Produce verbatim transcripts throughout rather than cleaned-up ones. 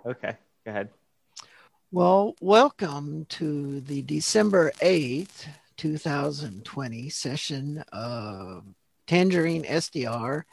Okay, go ahead. Well, welcome to the December eighth, twenty twenty session of Tangerine S D R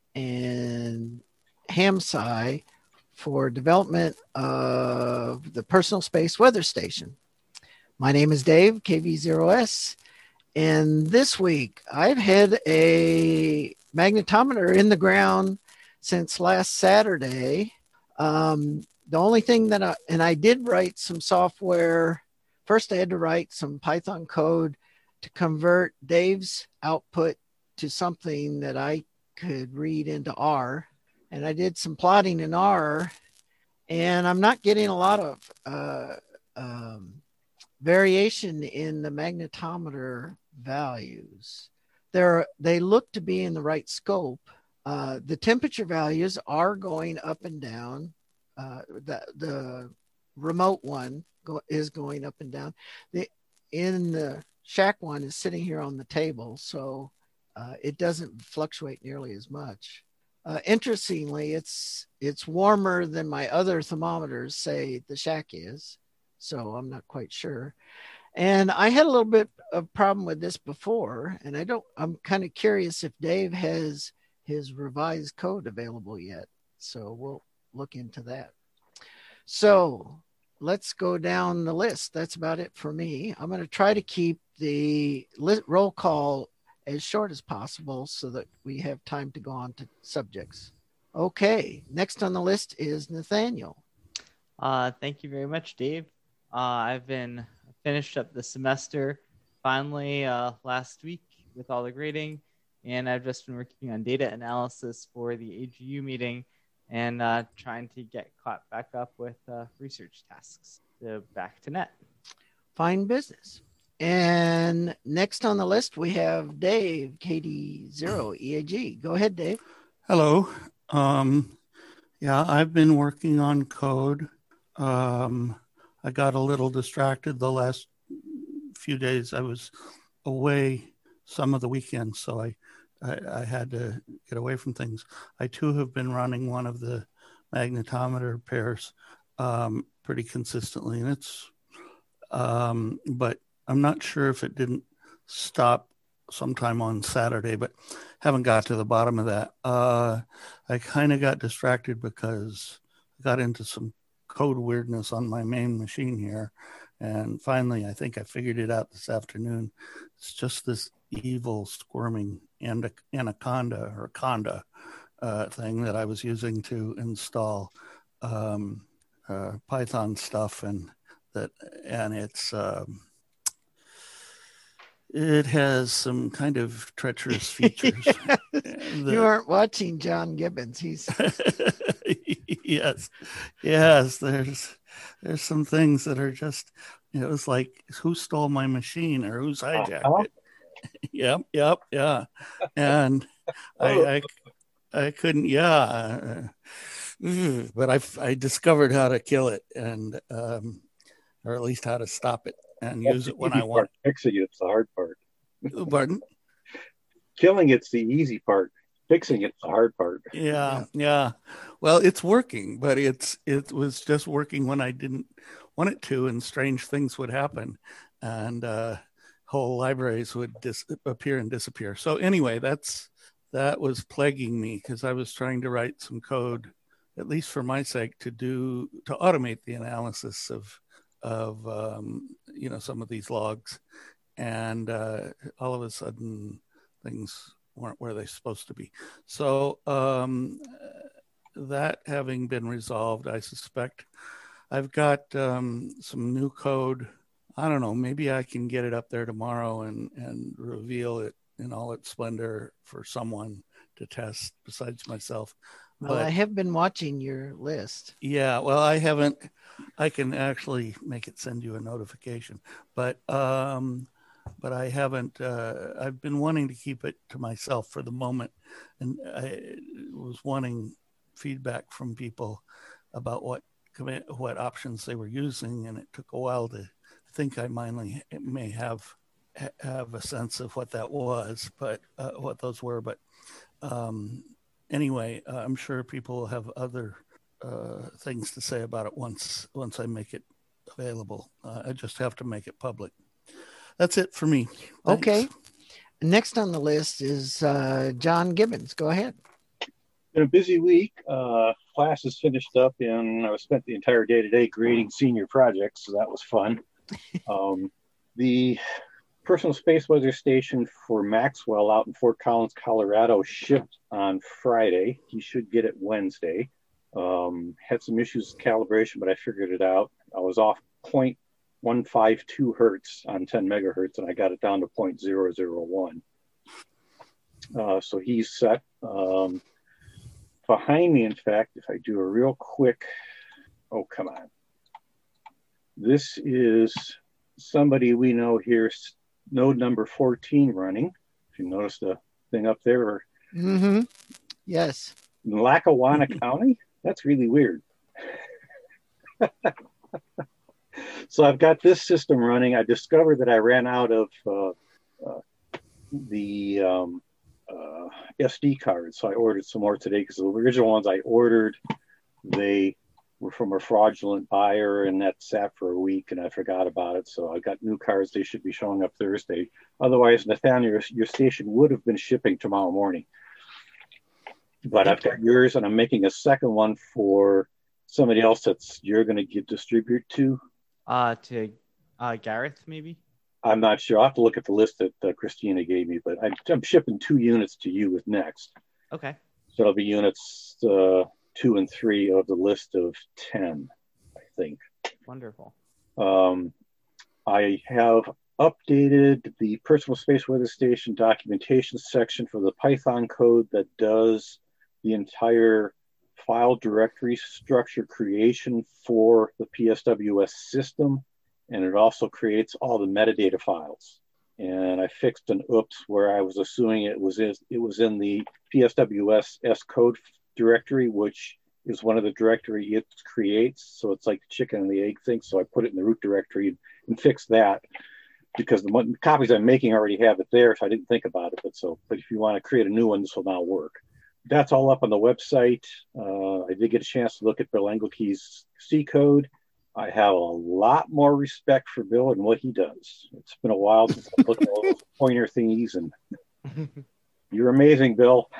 and HAMSci for development of the Personal Space Weather Station. My name is Dave, K V zero S, and this week I've had a magnetometer in the ground since last Saturday. Um, the only thing that I, and I did write some software. First, I had to write some Python code to convert Dave's output to something that I could read into R. And I did some plotting in R, and I'm not getting a lot of uh, um, variation in the magnetometer values. They're, they look to be in the right scope. Uh, the temperature values are going up and down. Uh, the, the remote one go, is going up and down. The in the shack one is sitting here on the table, so uh, it doesn't fluctuate nearly as much. Uh, interestingly, it's it's warmer than my other thermometers say the shack is, so I'm not quite sure. And I had a little bit of problem with this before, and I don't. I'm kind of curious if Dave has his revised code available yet. So we'll look into that. So let's go down the list. That's about it for me. I'm going to try to keep the roll call as short as possible so that we have time to go on to subjects. Okay, next on the list is Nathaniel. Uh, thank you very much, Dave. Uh, I've been finished up the semester finally uh, last week with all the grading, and I've just been working on data analysis for the A G U meeting and uh, trying to get caught back up with uh, research tasks. So back to net. Fine business. And next on the list, we have Dave, K D zero E A G. Go ahead, Dave. Hello. Um, yeah, I've been working on code. Um, I got a little distracted the last few days. I was away some of the weekends, so I, I, I had to get away from things. I, too, have been running one of the magnetometer pairs um, pretty consistently, and it's, um, but I'm not sure if it didn't stop sometime on Saturday, but haven't got to the bottom of that. Uh, I kind of got distracted because I got into some code weirdness on my main machine here. And finally, I think I figured it out this afternoon. It's just this evil squirming anaconda or conda uh, thing that I was using to install um, uh, Python stuff, and that, and it's um, it has some kind of treacherous features. that... You aren't watching John Gibbons. He's yes, yes. There's there's some things that are just, you know, it's like, who stole my machine or who's hijacked uh-huh. it? Yep, yep, yeah. And I, I, I couldn't, yeah. Uh, but I, I discovered how to kill it, and um, or at least how to stop it and That's use it when I want. Part. Fixing it's the hard part. Pardon? Killing it's the easy part. Fixing it's the hard part. Yeah, yeah. Well, it's working, but it's it was just working when I didn't want it to, and strange things would happen, and uh, whole libraries would dis- appear and disappear. So anyway, that's that was plaguing me because I was trying to write some code, at least for my sake, to do to automate the analysis of of um, you know, some of these logs, and uh, all of a sudden things weren't where they're supposed to be. So um, that having been resolved, I suspect I've got um, some new code. I don't know, maybe I can get it up there tomorrow and, and reveal it in all its splendor for someone to test besides myself. Well, but I have been watching your list. Yeah, well, I haven't. I can actually make it send you a notification, but um, but I haven't. Uh, I've been wanting to keep it to myself for the moment, and I was wanting feedback from people about what what options they were using, and it took a while to think. I mainly may have have a sense of what that was, but uh, what those were, but. Um, Anyway, uh, I'm sure people have other uh, things to say about it once once I make it available. Uh, I just have to make it public. That's it for me. Thanks. Okay. Next on the list is uh, John Gibbons. Go ahead. Been a busy week. Uh, class is finished up, and I spent the entire day today grading senior projects, so that was fun. um, the personal space weather station for Maxwell out in Fort Collins, Colorado, shipped on Friday. He should get it Wednesday. Um, had some issues with calibration, but I figured it out. I was off zero point one five two hertz on ten megahertz, and I got it down to zero point zero zero one. Uh, so he's set. Um, behind me, in fact, if I do a real quick, oh, come on. This is somebody we know here, node number fourteen running. If you notice the thing up there. Mm-hmm. Yes. In Lackawanna County? That's really weird. So I've got this system running. I discovered that I ran out of uh, uh, the um, uh, S D cards. So I ordered some more today because the original ones I ordered, they were from a fraudulent buyer, and that sat for a week and I forgot about it. So I got new cards. They should be showing up Thursday. Otherwise, Nathaniel, your, your station would have been shipping tomorrow morning. But I've got yours, and I'm making a second one for somebody else that's you're going to get distribute to. Uh, to uh, Gareth, maybe? I'm not sure. I'll have to look at the list that uh, Christina gave me, but I'm, I'm shipping two units to you with next. Okay. So it'll be units uh, two and three of the list of ten, I think. Wonderful. Um, I have updated the personal space weather station documentation section for the Python code that does the entire file directory structure creation for the P S W S system, and it also creates all the metadata files. And I fixed an oops where I was assuming it was in, it was in the P S W S S code directory, which is one of the directory it creates. So it's like the chicken and the egg thing. So I put it in the root directory and, and fixed that because the one, copies I'm making already have it there. So I didn't think about it. But so, but if you want to create a new one, this will now work. That's all up on the website. Uh, I did get a chance to look at Bill Engelke's C code. I have a lot more respect for Bill and what he does. It's been a while since I looked at all those pointer thingies, and you're amazing, Bill.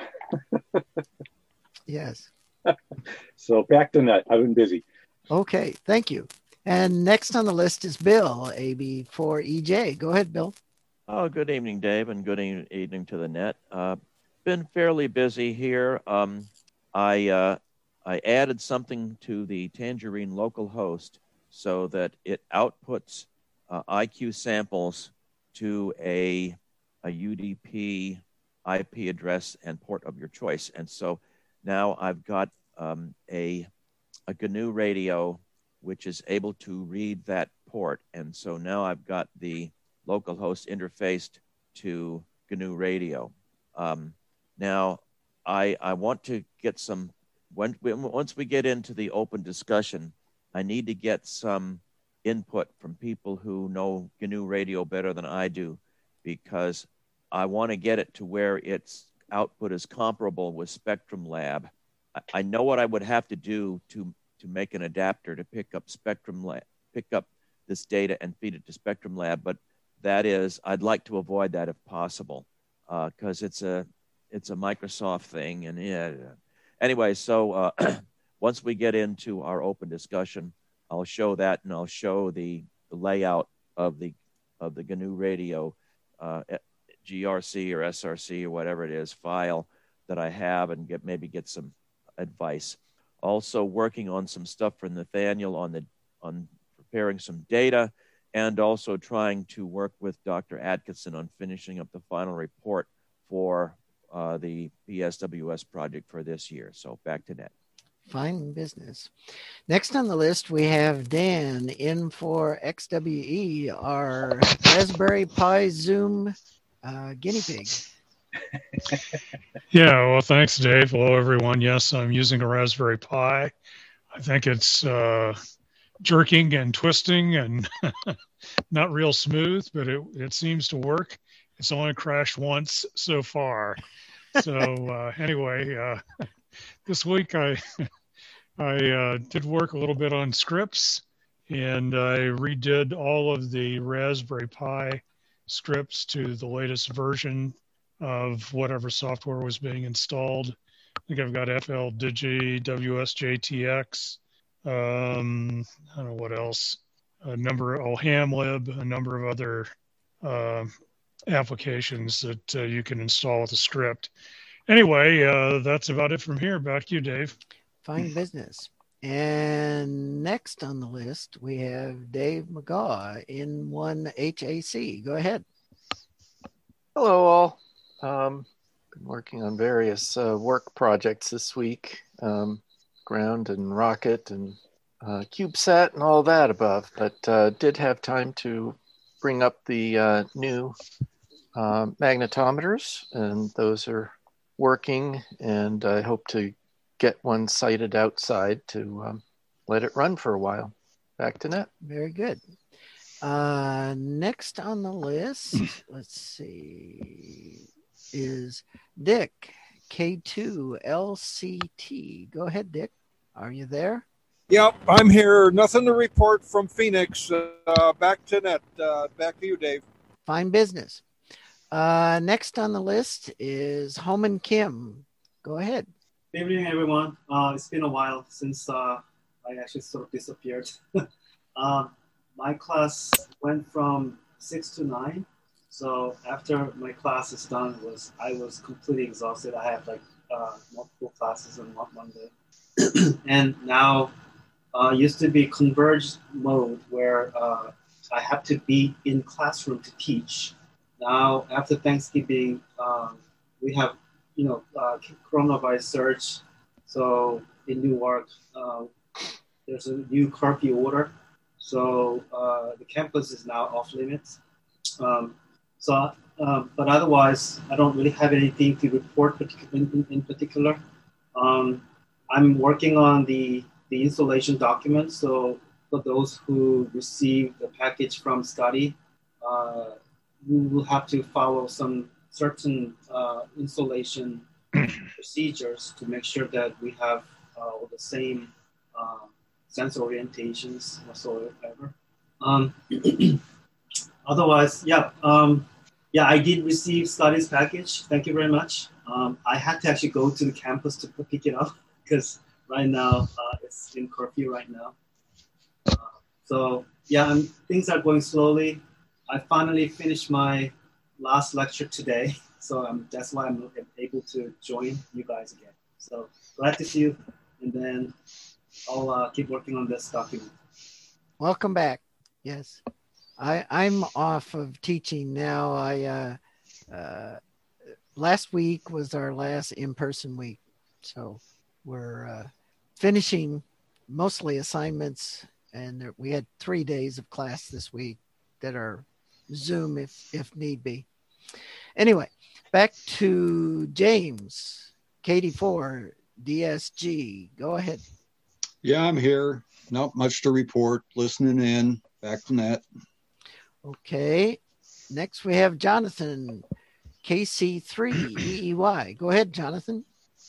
Yes. So back to that. I've been busy. Okay, thank you. And next on the list is Bill, A B four E J. Go ahead, Bill. Oh, good evening, Dave, and good e- evening to the net. Uh, been fairly busy here. Um, I uh, I added something to the Tangerine local host so that it outputs uh, I Q samples to a a U D P I P address and port of your choice. And so now I've got um, a a G N U radio which is able to read that port. And so now I've got the local host interfaced to G N U radio. Um, now, I, I want to get some, when, once we get into the open discussion, I need to get some input from people who know G N U radio better than I do, because I want to get it to where its output is comparable with Spectrum Lab. I, I know what I would have to do to, to make an adapter to pick up Spectrum Lab, pick up this data and feed it to Spectrum Lab, but that is, I'd like to avoid that if possible, because uh, it's a it's a Microsoft thing. And yeah, anyway, so uh, once we get into our open discussion, I'll show that, and I'll show the, the layout of the of the G N U radio uh, G R C or S R C or whatever it is file that I have, and get maybe get some advice. Also working on some stuff for Nathaniel on the on preparing some data, and also trying to work with Doctor Atkinson on finishing up the final report for uh, the P S W S project for this year. So back to Ned. Fine business. Next on the list, we have Dan in for X W E, our Raspberry Pi Zoom uh, guinea pig. Yeah, well, thanks, Dave. Hello, everyone. Yes, I'm using a Raspberry Pi. I think it's uh, jerking and twisting and not real smooth, but it, it seems to work. It's only crashed once so far. So uh, anyway, uh, this week I I uh, did work a little bit on scripts, and I redid all of the Raspberry Pi scripts to the latest version of whatever software was being installed. I think I've got F L Digi, W S J T X, um, I don't know what else, a number of, oh, HamLib, a number of other uh, applications that uh, you can install with a script. Anyway, uh, that's about it from here. Back to you, Dave. Fine business. And next on the list, we have Dave McGaw in one H A C. Go ahead. Hello, all. Um, been working on various uh, work projects this week, um, Ground and Rocket and uh, CubeSat and all that above, but uh, did have time to bring up the uh, new uh, magnetometers, and those are working, and I hope to get one sighted outside to um, let it run for a while. Back to net. Very good. Uh, next on the list, let's see, is Dick, K two L C T. Go ahead, Dick. Are you there? Yep, I'm here. Nothing to report from Phoenix. Uh, back to net. Uh, back to you, Dave. Fine business. Uh, next on the list is Homan Kim. Go ahead. Good evening, everyone. Uh, it's been a while since uh, I actually sort of disappeared. um, my class went from six to nine. So after my class is done, was I was completely exhausted. I had like uh, multiple classes in one, one day. And now uh, used to be converged mode where uh, I have to be in classroom to teach. Now after Thanksgiving, um, we have you know, uh, coronavirus surge. So in Newark, uh, there's a new curfew order. So uh, the campus is now off limits. Um, so, um, but otherwise, I don't really have anything to report in, in, in particular. Um, I'm working on the, the installation documents. So for those who receive the package from Scotty, uh, we will have to follow some certain uh, installation procedures to make sure that we have uh, the same uh, sensor orientations whatsoever. Um, otherwise, yeah, um, yeah, I did receive Scotty's package. Thank you very much. Um, I had to actually go to the campus to pick it up because right now uh, it's in curfew right now. Uh, so yeah, um, things are going slowly. I finally finished my last lecture today, so um, that's why I'm able to join you guys again. So glad to see you, and then I'll uh, keep working on this document. Welcome back. Yes, I, I'm off of teaching now. I uh, uh, last week was our last in-person week, so we're uh, finishing mostly assignments, and there, we had three days of class this week that are Zoom if if need be. Anyway, back to James, K D four D S G. Go ahead. Yeah, I'm here. Not much to report. Listening in. Back to net. Okay. Next we have Jonathan, K C three E E Y. Go ahead, Jonathan.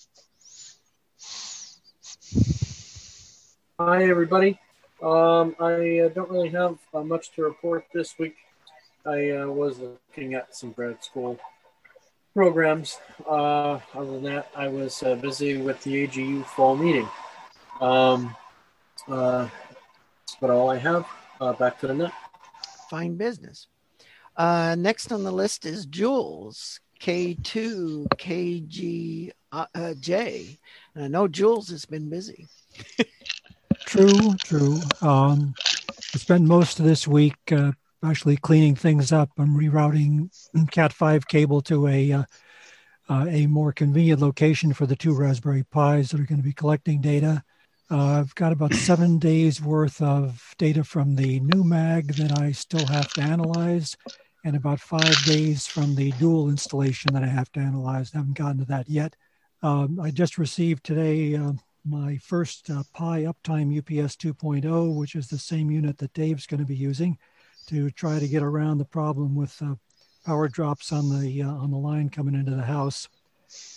Hi, everybody. Um, I uh, don't really have uh, much to report this week. I uh, was looking at some grad school programs. Uh, other than that, I was uh, busy with the A G U fall meeting. Um, uh, that's about all I have. Uh, back to the net. Fine business. Uh, next on the list is Jules, K two K G J. And I know Jules has been busy. True, true. Um, I spent most of this week uh, actually cleaning things up. I'm rerouting Cat five cable to a uh, uh, a more convenient location for the two Raspberry Pis that are going to be collecting data. Uh, I've got about seven days worth of data from the new mag that I still have to analyze, and about five days from the dual installation that I have to analyze. I haven't gotten to that yet. Um, I just received today uh, my first uh, Pi Uptime U P S two point oh, which is the same unit that Dave's going to be using to try to get around the problem with uh, power drops on the uh, on the line coming into the house.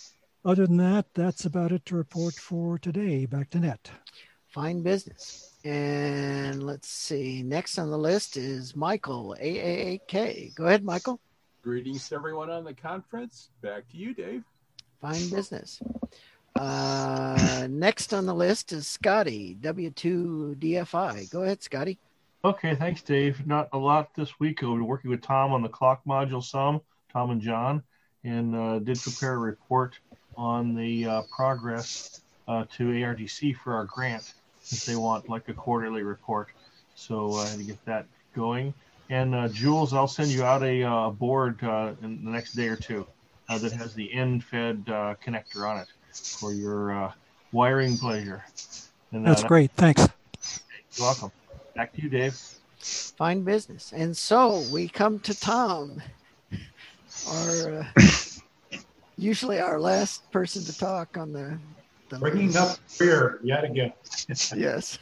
other than that, that's about it to report for today. Back to Net. Fine business. And let's see. Next on the list is Michael, A A A K. Go ahead, Michael. Greetings to everyone on the conference. Back to you, Dave. Fine business. Uh, next on the list is Scotty, W two D F I. Go ahead, Scotty. Okay, thanks, Dave. Not a lot this week. I've been working with Tom on the clock module some, Tom and John, and uh, did prepare a report on the uh, progress uh, to A R D C for our grant, since they want like a quarterly report. So I had to get that going. And uh, Jules, I'll send you out a uh, board uh, in the next day or two uh, that has the end-fed uh, connector on it for your uh, wiring pleasure. And, uh, That's great. Thanks. You're welcome. Back to you, Dave. Fine business. And so we come to Tom, our uh, usually our last person to talk on the. the Bringing list. up fear yet again. Yes.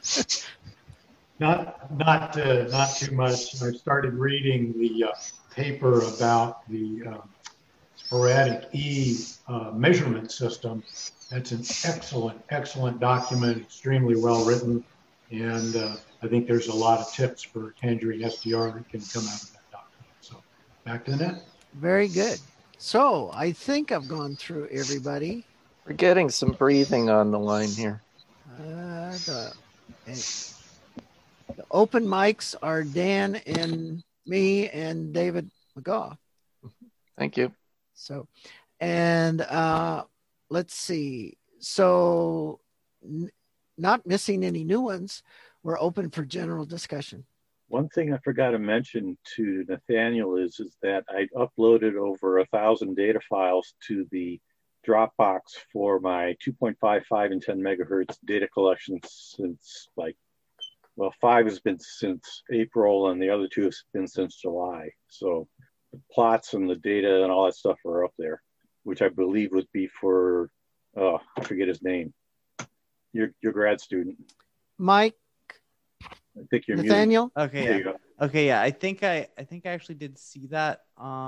Not not uh, not too much. I started reading the uh, paper about the uh, sporadic E uh, measurement system. That's an excellent, excellent document, extremely well written, and uh, I think there's a lot of tips for Tangerine S D R that can come out of that document. So back to the net. Very good. So I think I've gone through everybody. We're getting some breathing on the line here. Uh, the, the open mics are Dan and me and David McGaugh. Thank you. So, and uh, let's see. So, n- not missing any new ones, we're open for general discussion. One thing I forgot to mention to Nathaniel is, is that I uploaded over a thousand data files to the Dropbox for my two point five five and ten megahertz data collection since like, well, five has been since April and the other two have been since July. So the plots and the data and all that stuff are up there, which I believe would be for, oh, I forget his name. Your, your grad student. Mike. I think you're Nathaniel. muted. Okay. There Yeah. you go. Okay. Yeah. I think I, I think I actually did see that.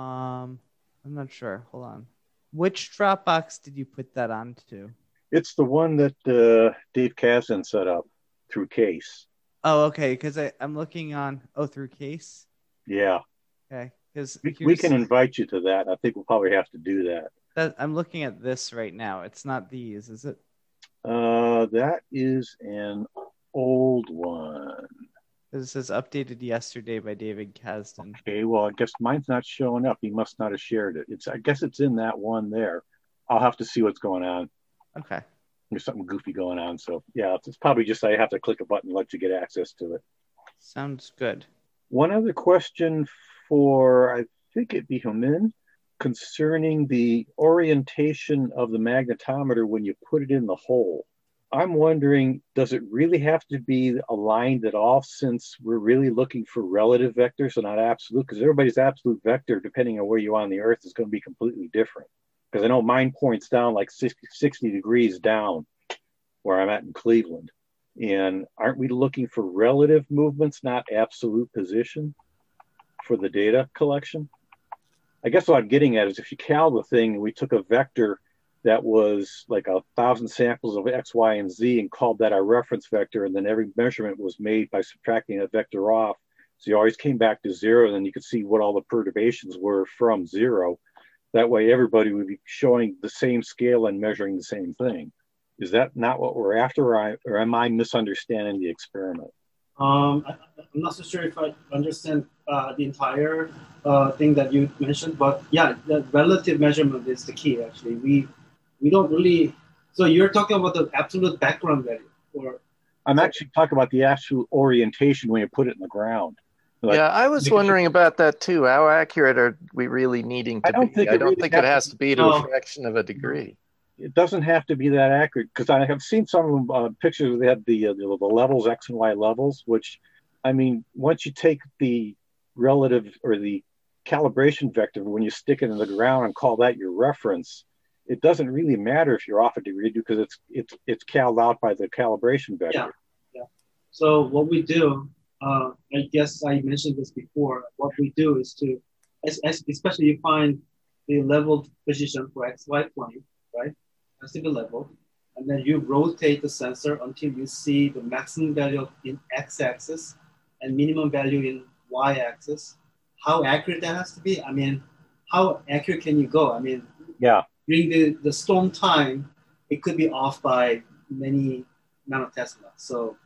Um, I'm not sure. Hold on. Which Dropbox did you put that onto? It's the one that uh, Dave Kazan set up through Case. Oh, okay. Because I'm looking on. Oh, through Case. Yeah. Okay. Because We, we can invite you to that. I think we'll probably have to do that. That, I'm looking at this right now. It's not these, is it? Uh, that is an old one. This says updated yesterday by David Kasdan. Okay, well, I guess mine's not showing up. He must not have shared it. It's, I guess it's in that one there. I'll have to see what's going on. Okay. There's something goofy going on. So, yeah, it's, it's probably just I have to click a button and let you get access to it. Sounds good. One other question for, I think it'd be Humin, concerning the orientation of the magnetometer when you put it in the hole. I'm wondering, does it really have to be aligned at all, since we're really looking for relative vectors and not absolute? Because everybody's absolute vector, depending on where you are on the Earth, is going to be completely different. Because I know mine points down like sixty, sixty degrees down where I'm at in Cleveland. And aren't we looking for relative movements, not absolute position for the data collection? I guess what I'm getting at is if you cal the thing and we took a vector that was like a thousand samples of X, Y, and Z and called that our reference vector, and then every measurement was made by subtracting a vector off. So you always came back to zero, and then you could see what all the perturbations were from zero. That way everybody would be showing the same scale and measuring the same thing. Is that not what we're after, or, I, or am I misunderstanding the experiment? Um, I, I'm not so sure if I understand uh, the entire uh, thing that you mentioned, but yeah, the relative measurement is the key. Actually, we we don't really. So you're talking about the absolute background value, or I'm actually talking about the absolute orientation when you put it in the ground. Like, yeah, I was wondering about that too. How accurate are we really needing to I don't be? think I it don't really think it has has to- to be to No. a fraction of a degree. It doesn't have to be that accurate, because I have seen some of them, uh, pictures where they had the, uh, the the levels, X and Y levels, which, I mean, once you take the relative or the calibration vector, when you stick it in the ground and call that your reference, it doesn't really matter if you're off a degree, because it's it's it's caled out by the calibration vector. yeah, yeah. So what we do, uh, I guess I mentioned this before. What we do is to, es- es- especially you find the leveled position for X Y plane, right? Has to be level. And then you rotate the sensor until you see the maximum value in x-axis and minimum value in y-axis. How accurate that has to be? I mean, how accurate can you go? I mean, yeah. During the, the storm time, it could be off by many nanotesla. So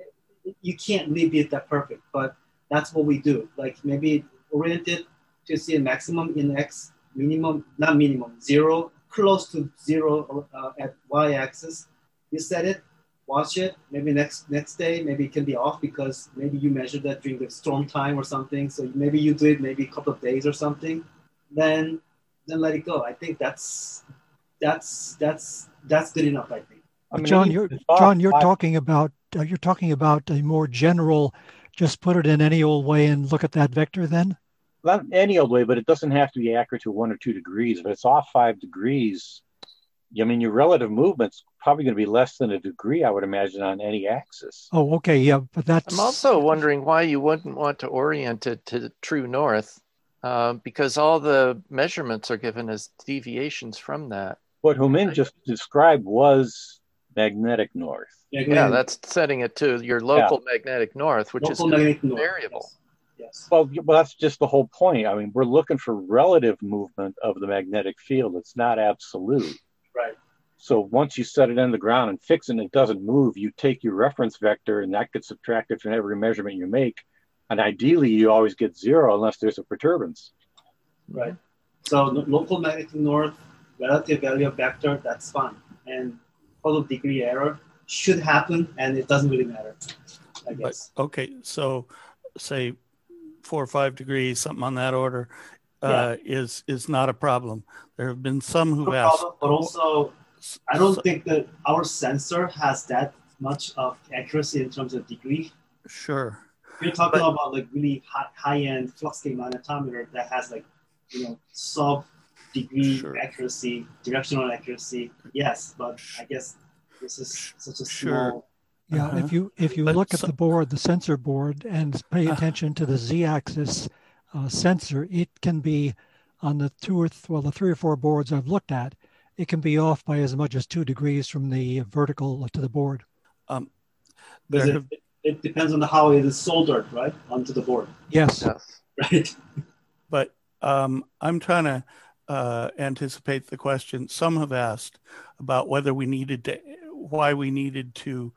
you can't really be that perfect, but that's what we do. Like maybe oriented to see a maximum in x, minimum, not minimum, zero, close to zero uh, at y-axis. You set it, watch it. Maybe next next day, maybe it can be off because maybe you measured that during the storm time or something. So maybe you do it maybe a couple of days or something. Then then let it go. I think that's that's that's that's good enough. I think. I mean, John, you're John, you're talking about uh, you're talking about a more general. Just put it in any old way and look at that vector. Then. Not any old way, but it doesn't have to be accurate to one or two degrees. If it's off five degrees, I mean, your relative movement's probably going to be less than a degree, I would imagine, on any axis. Oh, okay, yeah, but that's. I'm also wondering why you wouldn't want to orient it to true north. Uh, because all the measurements are given as deviations from that. What Humin just described was magnetic north. Yeah, yeah, that's setting it to your local yeah. magnetic north, which local is variable. Yes. Well, well, that's just the whole point. I mean, we're looking for relative movement of the magnetic field. It's not absolute. Right. So once you set it in the ground and fix it and it doesn't move, you take your reference vector and that gets subtracted from every measurement you make. And ideally, you always get zero unless there's a perturbance. Right. So local magnetic north, relative value of vector, that's fine. And total degree error should happen, and it doesn't really matter, I guess. But, okay, so say four or five degrees, something on that order, uh, yeah. is is not a problem. There have been some who've no asked. Problem, but also, I don't so, think that our sensor has that much of accuracy in terms of degree. Sure. You're talking but, about like really high, high-end flux gate magnetometer that has like, you know, sub degree sure. accuracy, directional accuracy. Yes, but I guess this is such a sure. small. Yeah, uh-huh. if you if you but look at so, the board, the sensor board, and pay attention uh, to the z-axis uh, sensor, it can be on the two or th- well the three or four boards I've looked at, it can be off by as much as two degrees from the vertical to the board. Um, there have, it, it depends on how it is soldered, right, onto the board. Yes. yes. Right. But um, I'm trying to uh, anticipate the question. Some have asked about whether we needed to, why we needed to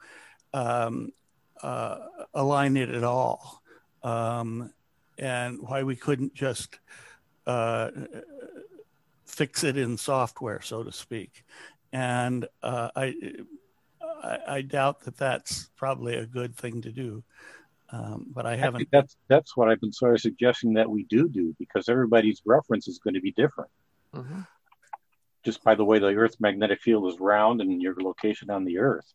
um, uh, align it at all, um, and why we couldn't just uh, fix it in software, so to speak. And uh, I, I, I doubt that that's probably a good thing to do. Um, but I haven't. Actually, that's that's what I've been sort of suggesting that we do do, because everybody's reference is going to be different. Mm-hmm. Just by the way the Earth's magnetic field is round and your location on the Earth.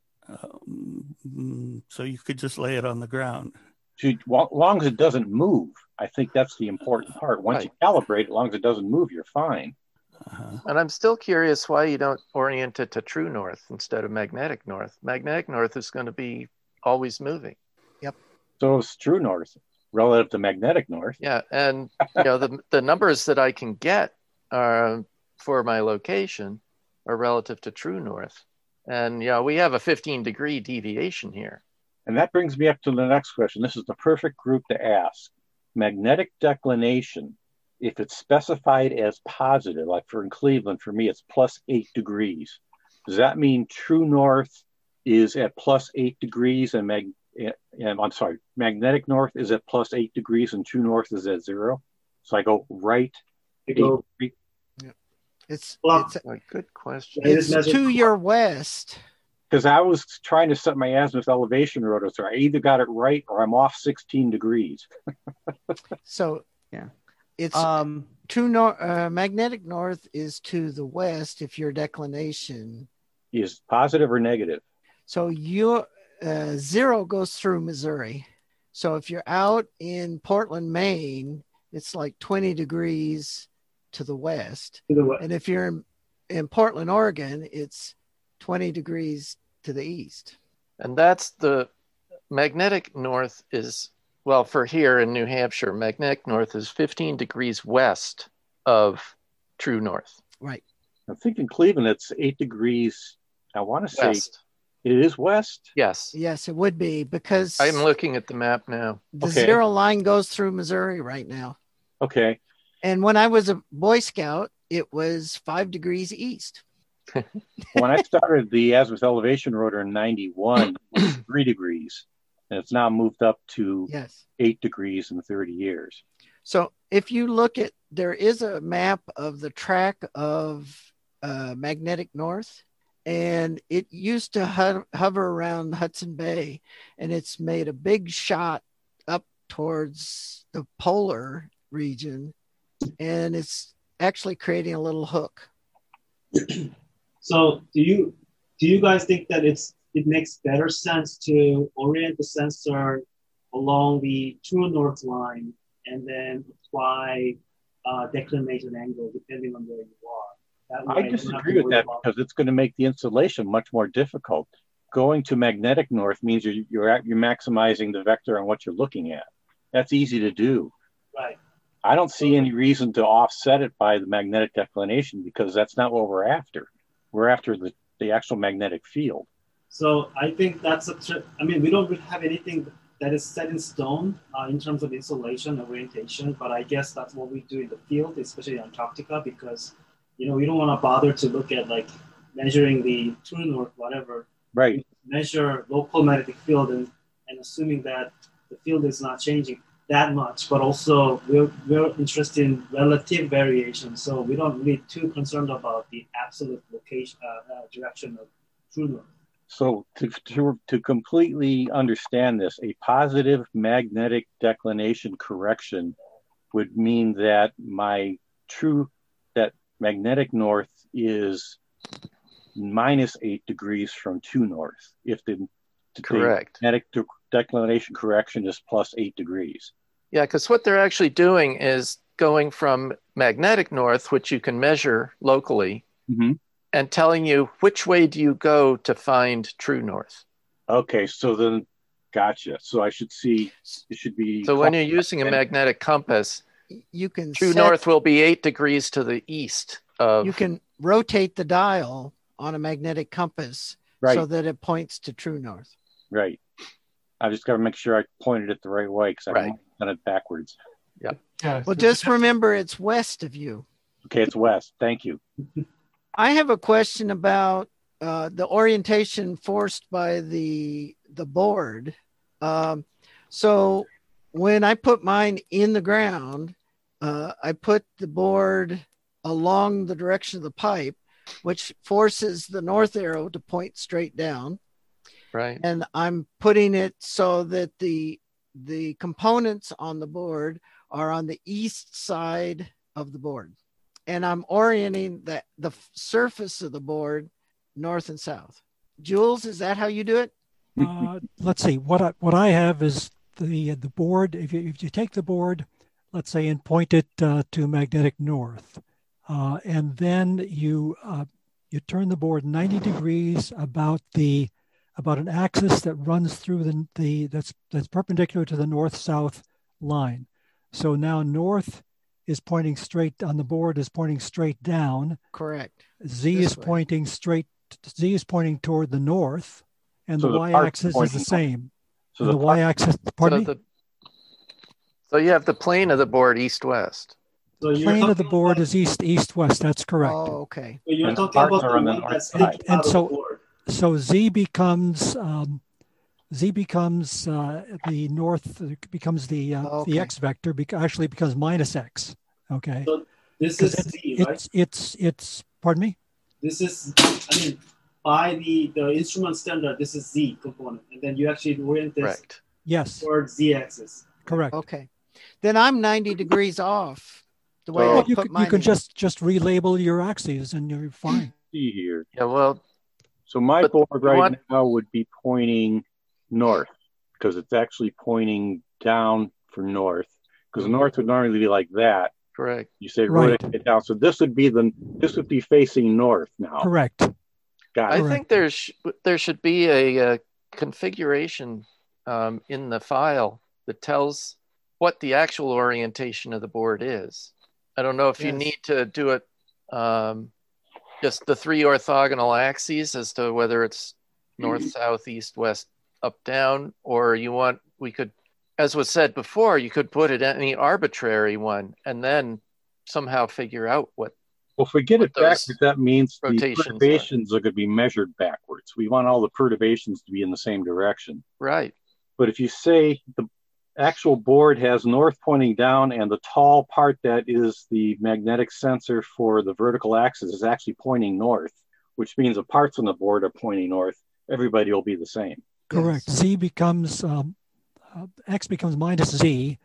Um, so you could just lay it on the ground. So, as long as it doesn't move, I think that's the important part. Once right. you calibrate, as long as it doesn't move, you're fine. Uh-huh. And I'm still curious why you don't orient it to true north instead of magnetic north. Magnetic north is going to be always moving. Yep. So it's true north relative to magnetic north. Yeah, and you know the the numbers that I can get uh, for my location are relative to true north, and you know we have a fifteen degree deviation here. And that brings me up to the next question. This is the perfect group to ask. Magnetic declination, if it's specified as positive, like for in Cleveland, for me, it's plus eight degrees. Does that mean true north is at plus eight degrees and mag, and I'm sorry, magnetic north is at plus eight degrees and true north is at zero? So I go right. You go, eight yeah. It's, well, it's a good question. It's to your west. Because I was trying to set my azimuth elevation rotor, so I either got it right or I'm off sixteen degrees. So yeah, it's um, true nor- uh, magnetic north is to the west if your declination is positive or negative. So your uh, zero goes through Missouri. So if you're out in Portland, Maine, it's like twenty degrees to the west. To the west. And if you're in, in Portland, Oregon, it's twenty degrees to the east. And that's the magnetic north is, well, for here in New Hampshire, magnetic north is fifteen degrees west of true north. Right. I'm thinking Cleveland, it's eight degrees. I want to say West. it is west. Yes. Yes, it would be because I'm looking at the map now. the Okay. zero line goes through Missouri right now. Okay. And when I was a Boy Scout, it was five degrees east. When I started the Azimuth Elevation Rotor in ninety-one, it was three degrees, and it's now moved up to Yes. eight degrees in thirty years. So if you look at, there is a map of the track of uh, magnetic north, and it used to ho- hover around Hudson Bay, and it's made a big shot up towards the polar region, and it's actually creating a little hook. So do you do you guys think that it's it makes better sense to orient the sensor along the true north line and then apply uh, declination angle depending on where you are? That way I you don't have to disagree with worry that about- because it's going to make the installation much more difficult. Going to magnetic north means you're you're, at, you're maximizing the vector on what you're looking at. That's easy to do. Right. I don't see any reason to offset it by the magnetic declination because that's not what we're after. We're after the, the actual magnetic field. So I think that's a. Tr- I mean, we don't really have anything that is set in stone uh, in terms of insulation orientation, but I guess that's what we do in the field, especially in Antarctica, because you know we don't want to bother to look at like measuring the true north, whatever. Right. Measure local magnetic field and, and assuming that the field is not changing that much, but also we're we're interested in relative variation, so we don't really too concerned about the absolute location uh, uh, direction of true north. So to, to to completely understand this, a positive magnetic declination correction would mean that my true that magnetic north is minus eight degrees from true north. If the, the Correct. magnetic de- declination correction is plus eight degrees. Yeah, because what they're actually doing is going from magnetic north, which you can measure locally, Mm-hmm. and telling you which way do you go to find true north. Okay, so then, gotcha. So I should see, it should be. So when you're using a magnetic compass, You can true set- north will be eight degrees to the east of. You can rotate the dial on a magnetic compass Right. so that it points to true north. Right. I just got to make sure I pointed it the right way because Right. I've done it backwards. Yeah. Yeah. Well, just remember it's west of you. Okay, it's west. Thank you. I have a question about uh, the orientation forced by the the board. Um, so when I put mine in the ground, uh, I put the board along the direction of the pipe, which forces the north arrow to point straight down. Right. And I'm putting it so that the the components on the board are on the east side of the board. And I'm orienting the, the surface of the board north and south. Jules, is that how you do it? Uh, let's see. What I, what I have is the the board. If you if you take the board, let's say, and point it uh, to magnetic north, uh, and then you uh, you turn the board ninety degrees about the about an axis that runs through the the that's that's perpendicular to the north-south line. So now north is pointing straight on the board is pointing straight down. Correct. Z This is way. pointing straight. Z is pointing toward the north, and So the the y-axis is part's the pointing- same. so and the the part- y-axis. Pardon so me. the so you have the plane of the board east-west. So you're Plane of the talking board about- is east east west. That's correct. Oh, okay. So you're And the talking about parts the are on the one north that's side. sticking And out of so- the board. So Z becomes um, Z becomes uh, the north becomes the uh, Okay. the x vector. Bec- actually becomes minus x. Okay. So this 'Cause is it's, Z, right? it's it's it's. Pardon me. This is, I mean, by the, the instrument standard, this is Z component. And then you actually orient this Correct. Yes. towards Z axis. Correct. Okay. Then I'm ninety degrees off the way Well, I you put can, mine you can in. just just relabel your axes and you're fine. See here. Yeah. Well, So my But board you right want- now would be pointing north because it's actually pointing down for north because north would normally be like that. correct. You say Right. rotate it down. So this would be the this would be facing north now. Correct. Got I it. Correct. think there's there should be a, uh configuration um, in the file that tells what the actual orientation of the board is. I don't know if you Yes. need to do it um, just the three orthogonal axes as to whether it's north, south, east, west, up, down, or you want, we could, as was said before, you could put it any arbitrary one and then somehow figure out what. Well, if we get it those backwards, that means the rotations are. perturbations are going to be measured backwards. We want all the perturbations to be in the same direction. Right. But if you say the actual board has north pointing down and the tall part that is the magnetic sensor for the vertical axis is actually pointing north, which means the parts on the board are pointing north, everybody will be the same. Correct. Z becomes, um, uh, X becomes minus Z,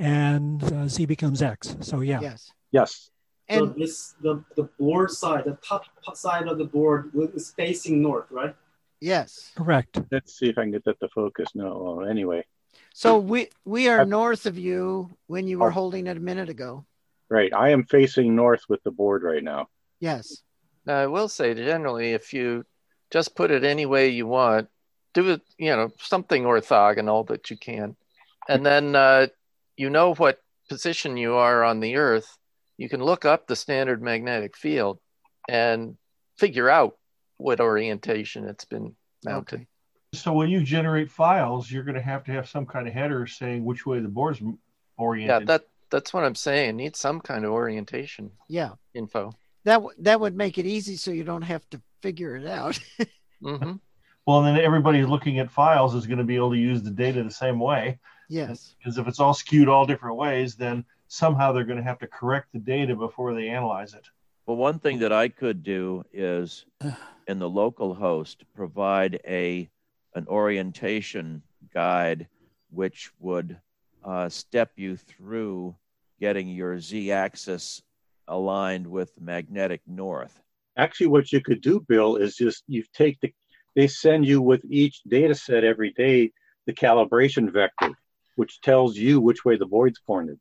and uh, Z becomes X. So yeah. Yes. Yes. So And this the, the board side, the top side of the board is facing north, right? yes. Correct. Let's see if I can get that to focus. No, well, anyway. So we we are I've- north of you when you were Oh. holding it a minute ago. Right. I am facing north with the board right now. Yes. Now, I will say generally, if you just put it any way you want, do it, you know, something orthogonal that you can. And then uh, you know what position you are on the Earth. You can look up the standard magnetic field and figure out what orientation it's been mounted. Okay. So when you generate files, you're going to have to have some kind of header saying which way the board's Yeah, oriented. that that's what I'm saying. Need some kind of orientation Yeah. info. That w- that would make it easy so you don't have to figure it out. Mm-hmm. Well, and then everybody looking at files is going to be able to use the data the same way. Yes. Because if it's all skewed all different ways, then somehow they're going to have to correct the data before they analyze it. Well, one thing that I could do is in the local host provide a an orientation guide which would uh, step you through getting your z-axis aligned with magnetic north. Actually, what you could do, Bill, is just you take the, they send you with each data set every day the calibration vector, which tells you which way the board's pointed.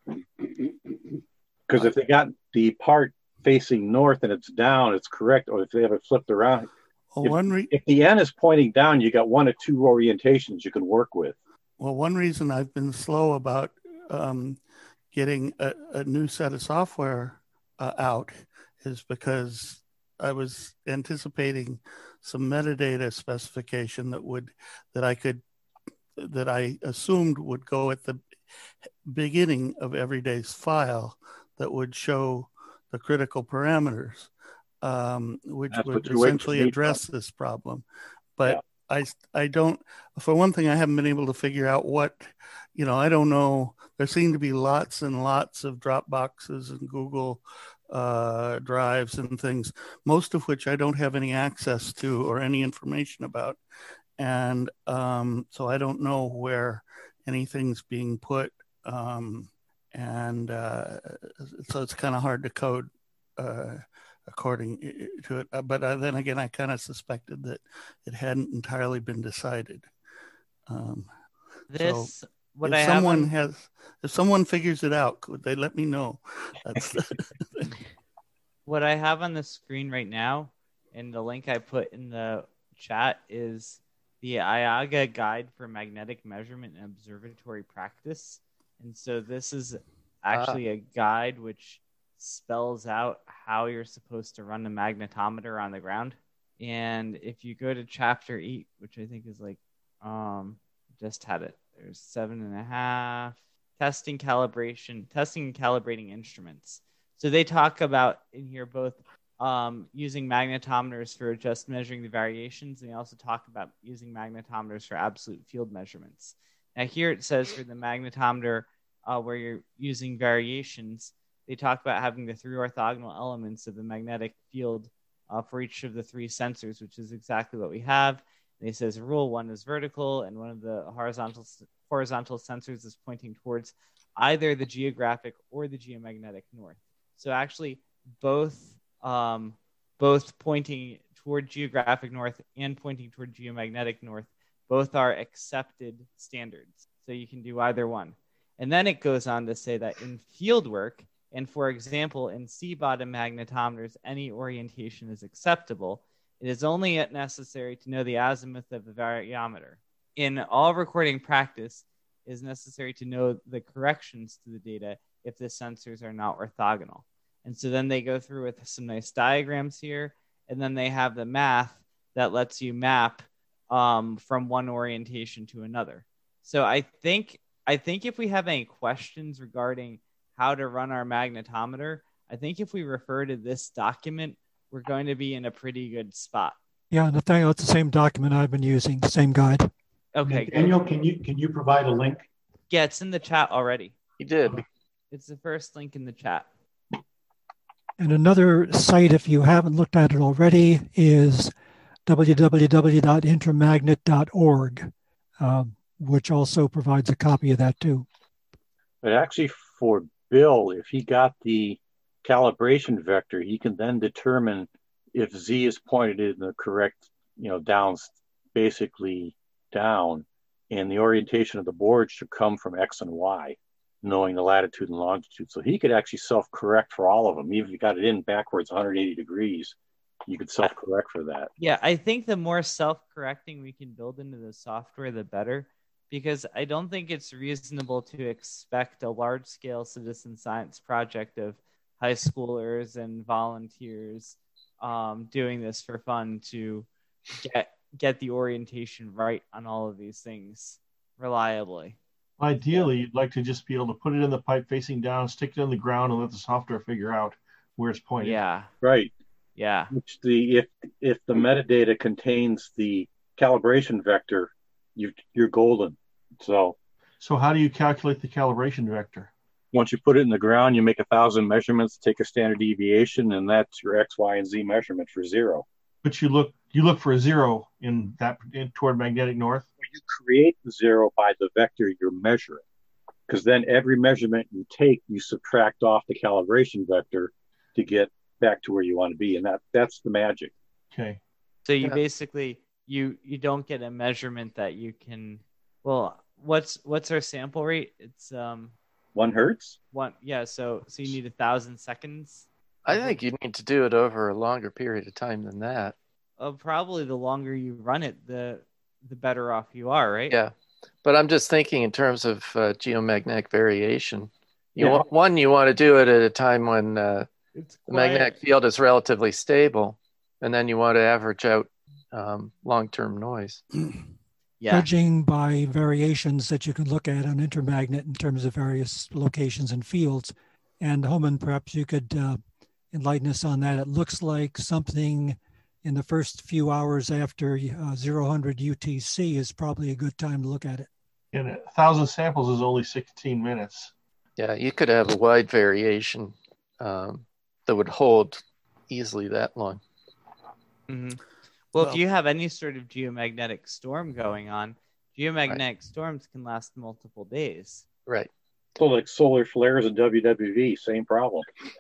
Because if they got the part facing north and it's down, it's correct. Or if they have it flipped around, Well, if, one re- if the N is pointing down, you got one or two orientations you can work with. well, one reason I've been slow about um, getting a, a new set of software uh, out is because I was anticipating some metadata specification that would that I could that I assumed would go at the beginning of every day's file that would show the critical parameters, um, which That's would what you're waiting for essentially me address from. this problem. But I, I don't, for one thing, I haven't been able to figure out what, you know, I don't know. There seem to be lots and lots of Dropboxes and Google uh, drives and things, most of which I don't have any access to or any information about. And um, so I don't know where anything's being put. Um, and uh, so it's kind of hard to code uh, according to it. But uh, then again, I kind of suspected that it hadn't entirely been decided. Um, This, so what if I have someone on- has, if someone figures it out, could they let me know? That's the What I have on the screen right now, and the link I put in the chat, is the I A G A Guide for Magnetic Measurement and Observatory Practice. And so this is actually a guide which spells out how you're supposed to run a magnetometer on the ground. And if you go to chapter eight, which I think is like, um, just had it. There's seven and a half, testing calibration, testing and calibrating instruments. So they talk about in here both um, using magnetometers for just measuring the variations, and they also talk about using magnetometers for absolute field measurements. Now here it says for the magnetometer uh, where you're using variations, they talk about having the three orthogonal elements of the magnetic field uh, for each of the three sensors, which is exactly what we have. And it says rule one is vertical, and one of the horizontal horizontal sensors is pointing towards either the geographic or the geomagnetic north. So actually, both um, both pointing toward geographic north and pointing toward geomagnetic north, both are accepted standards. So you can do either one. And then it goes on to say that in field work, and for example, in C-bottom magnetometers, any orientation is acceptable. It is only necessary to know the azimuth of the variometer. In all recording practice, it is necessary to know the corrections to the data if the sensors are not orthogonal. And so then they go through with some nice diagrams here, and then they have the math that lets you map um, from one orientation to another. So I think I think if we have any questions regarding how to run our magnetometer, I think if we refer to this document, we're going to be in a pretty good spot. Yeah, Nathaniel, it's the same document I've been using, the same guide. Okay. Daniel, can you can you provide a link? Yeah, it's in the chat already. He did. It's the first link in the chat. And another site, if you haven't looked at it already, is w w w dot intermagnet dot org, uh, which also provides a copy of that too. But actually for Bill, if he got the calibration vector, he can then determine if Z is pointed in the correct, you know, down, basically down, and the orientation of the board should come from X and Y, knowing the latitude and longitude. So he could actually self-correct for all of them. Even if you got it in backwards one hundred eighty degrees, you could self-correct for that. Yeah, I think the more self-correcting we can build into the software, the better, because I don't think it's reasonable to expect a large-scale citizen science project of high schoolers and volunteers um, doing this for fun to get get the orientation right on all of these things reliably. Ideally, you'd like to just be able to put it in the pipe facing down, stick it in the ground, and let the software figure out where it's pointed. Yeah. Right. Yeah. Which the if if the metadata contains the calibration vector, you you're golden. So So how do you calculate the calibration vector? once you put it in the ground, you make a thousand measurements, take a standard deviation, and that's your X, Y, and Z measurement for zero. But you look you look for a zero in that in, toward magnetic north. You create the zero by the vector you're measuring, because then every measurement you take, you subtract off the calibration vector to get back to where you want to be, and that that's the magic. Okay. So you Yeah. basically you you don't get a measurement that you can. Well, what's what's our sample rate? It's um One hertz. one. Yeah. So so you need a thousand seconds. I think you need to do it over a longer period of time than that. Uh, probably the longer you run it, the the better off you are, right? Yeah, but I'm just thinking in terms of uh, geomagnetic variation. You Yeah. want, one, you want to do it at a time when uh, It's the quiet. magnetic field is relatively stable, and then you want to average out um, long-term noise. Yeah. Judging by variations that you can look at on Intermagnet in terms of various locations and fields. And Homan, perhaps you could uh, enlighten us on that. It looks like something in the first few hours after uh, zero hundred U T C is probably a good time to look at it. And a thousand samples is only sixteen minutes. Yeah, you could have a wide variation um, that would hold easily that long. Mm-hmm. Well, Well- if you have any sort of geomagnetic storm going on, geomagnetic storms can last multiple days. Right. So like solar flares and W W V, same problem.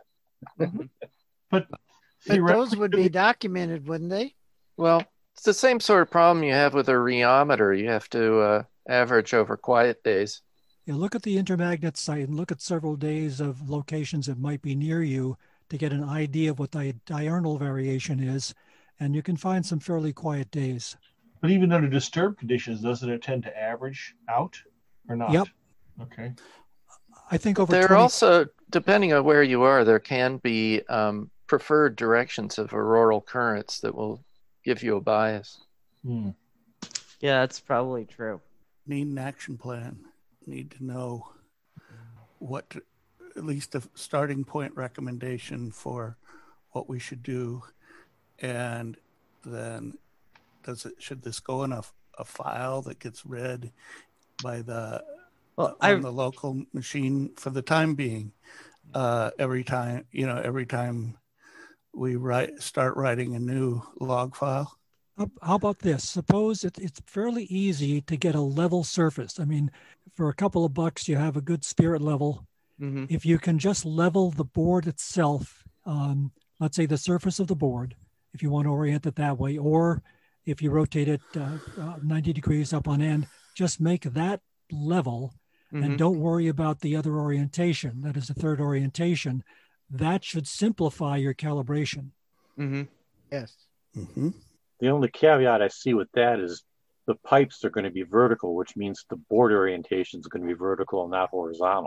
But But those would be documented, wouldn't they? Well, it's the same sort of problem you have with a rheometer. You have to uh, average over quiet days. Yeah, look at the Intermagnet site and look at several days of locations that might be near you to get an idea of what the diurnal variation is. And you can find some fairly quiet days. But even under disturbed conditions, doesn't it tend to average out or not? Yep. Okay. I think over There are twenty also, depending on where you are, there can be um, preferred directions of auroral currents that will give you a bias. Hmm. Yeah, that's probably true. Need an action plan. Need to know what, to, at least a starting point recommendation for what we should do. And then does it, should this go in a, a file that gets read by the, Well, on I- the local machine for the time being? Uh, every time, you know, every time we write, start writing a new log file. How how about this? Suppose it, it's fairly easy to get a level surface. I mean, for a couple of bucks, you have a good spirit level. Mhm. If you can just level the board itself, um, let's say the surface of the board, if you want to orient it that way, or if you rotate it uh, uh, ninety degrees up on end, just make that level Mhm. and don't worry about the other orientation. That is the third orientation. That should simplify your calibration. Mm-hmm. Yes. Mm-hmm. The only caveat I see with that is the pipes are going to be vertical, which means the board orientation is going to be vertical and not horizontal.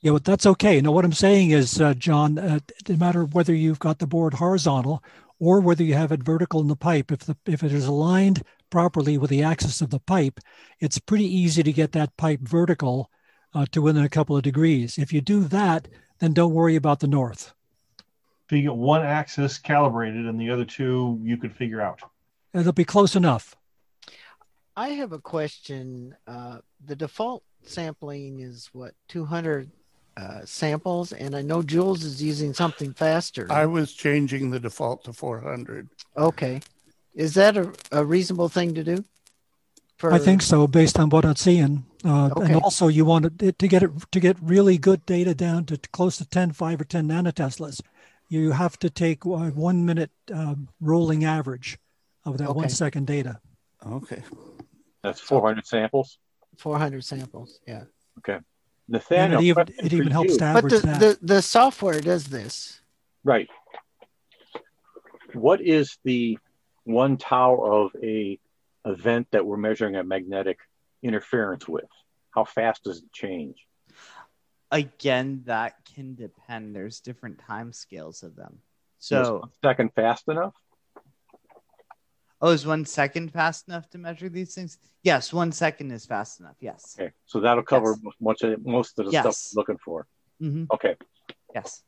Yeah, but that's okay. Now, what I'm saying is, uh, John, uh, no matter whether you've got the board horizontal or whether you have it vertical in the pipe, if the if it is aligned properly with the axis of the pipe, it's pretty easy to get that pipe vertical uh, to within a couple of degrees. If you do that, then don't worry about the north. So you get one axis calibrated and the other two you could figure out. It'll be close enough. I have a question. Uh, the default sampling is what, two hundred uh, samples? And I know Jules is using something faster. I was changing the default to four hundred. Okay. Is that a, a reasonable thing to do? For... I think so, based on what I'm seeing. Uh, Okay. And also, you want it to get it to get really good data down to close to ten, five, or ten nanoteslas. You have to take a one minute uh, rolling average of that Okay. one second data. Okay. That's four hundred samples. four hundred samples, yeah. Okay. And Nathaniel, it even, question it for even helps you. to But average the, that. the, the software does this. Right. What is the one tau of a event that we're measuring a magnetic interference with? How fast does it change? Again, that can depend. There's different time scales of them. Is So, one second fast enough? oh, is one second fast enough to measure these things? Yes, one second is fast enough. Yes. Okay, so that'll cover Yes. much of, most of the Yes. stuff we're looking for. Mhm. Okay. Yes.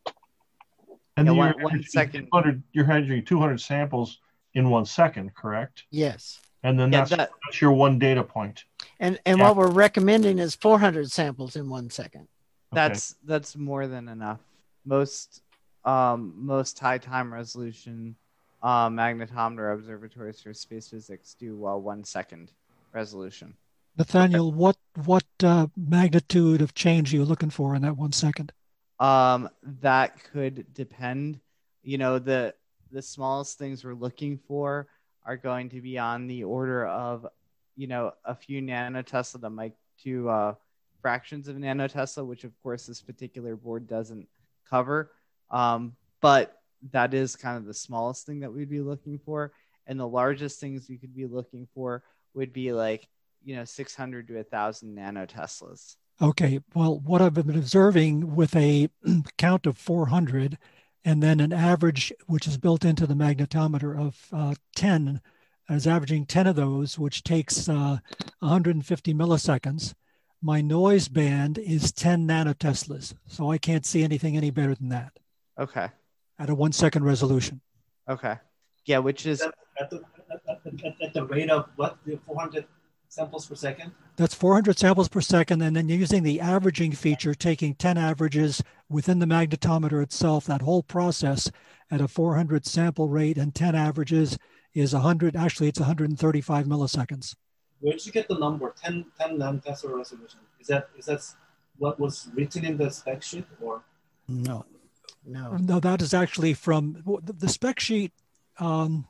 And Yeah, then one- you're, one averaging second. two hundred, you're measuring two hundred samples in one second, correct? Yes. And then Yeah, that's, that- that's your one data point. And and Yeah. what we're recommending is four hundred samples in one second. That's that's more than enough. Most um, most high time resolution uh, magnetometer observatories for space physics do well one second resolution. Nathaniel, what what uh, magnitude of change are you looking for in that one second? Um, that could depend. You know, the the smallest things we're looking for are going to be on the order of, you know, a few nanotesla that might to uh, fractions of nanotesla, which of course this particular board doesn't cover. Um, but that is kind of the smallest thing that we'd be looking for. And the largest things we could be looking for would be like, you know, six hundred to one thousand nanoteslas. Okay, well, what I've been observing with a count of four hundred and then an average, which is built into the magnetometer of uh, ten, I was averaging ten of those, which takes uh, one hundred fifty milliseconds. My noise band is ten nanoteslas, so I can't see anything any better than that Okay. at a one second resolution. Okay. Yeah, which is At the, at, at, at the rate of what? The four hundred samples per second? That's four hundred samples per second, and then using the averaging feature, taking ten averages within the magnetometer itself, that whole process at a four hundred sample rate and ten averages is one hundred, actually it's one hundred thirty-five milliseconds. Where did you get the number ten, ten nanotesla resolution? Is that is that what was written in the spec sheet, or No. No. No, that is actually from the, the spec sheet um,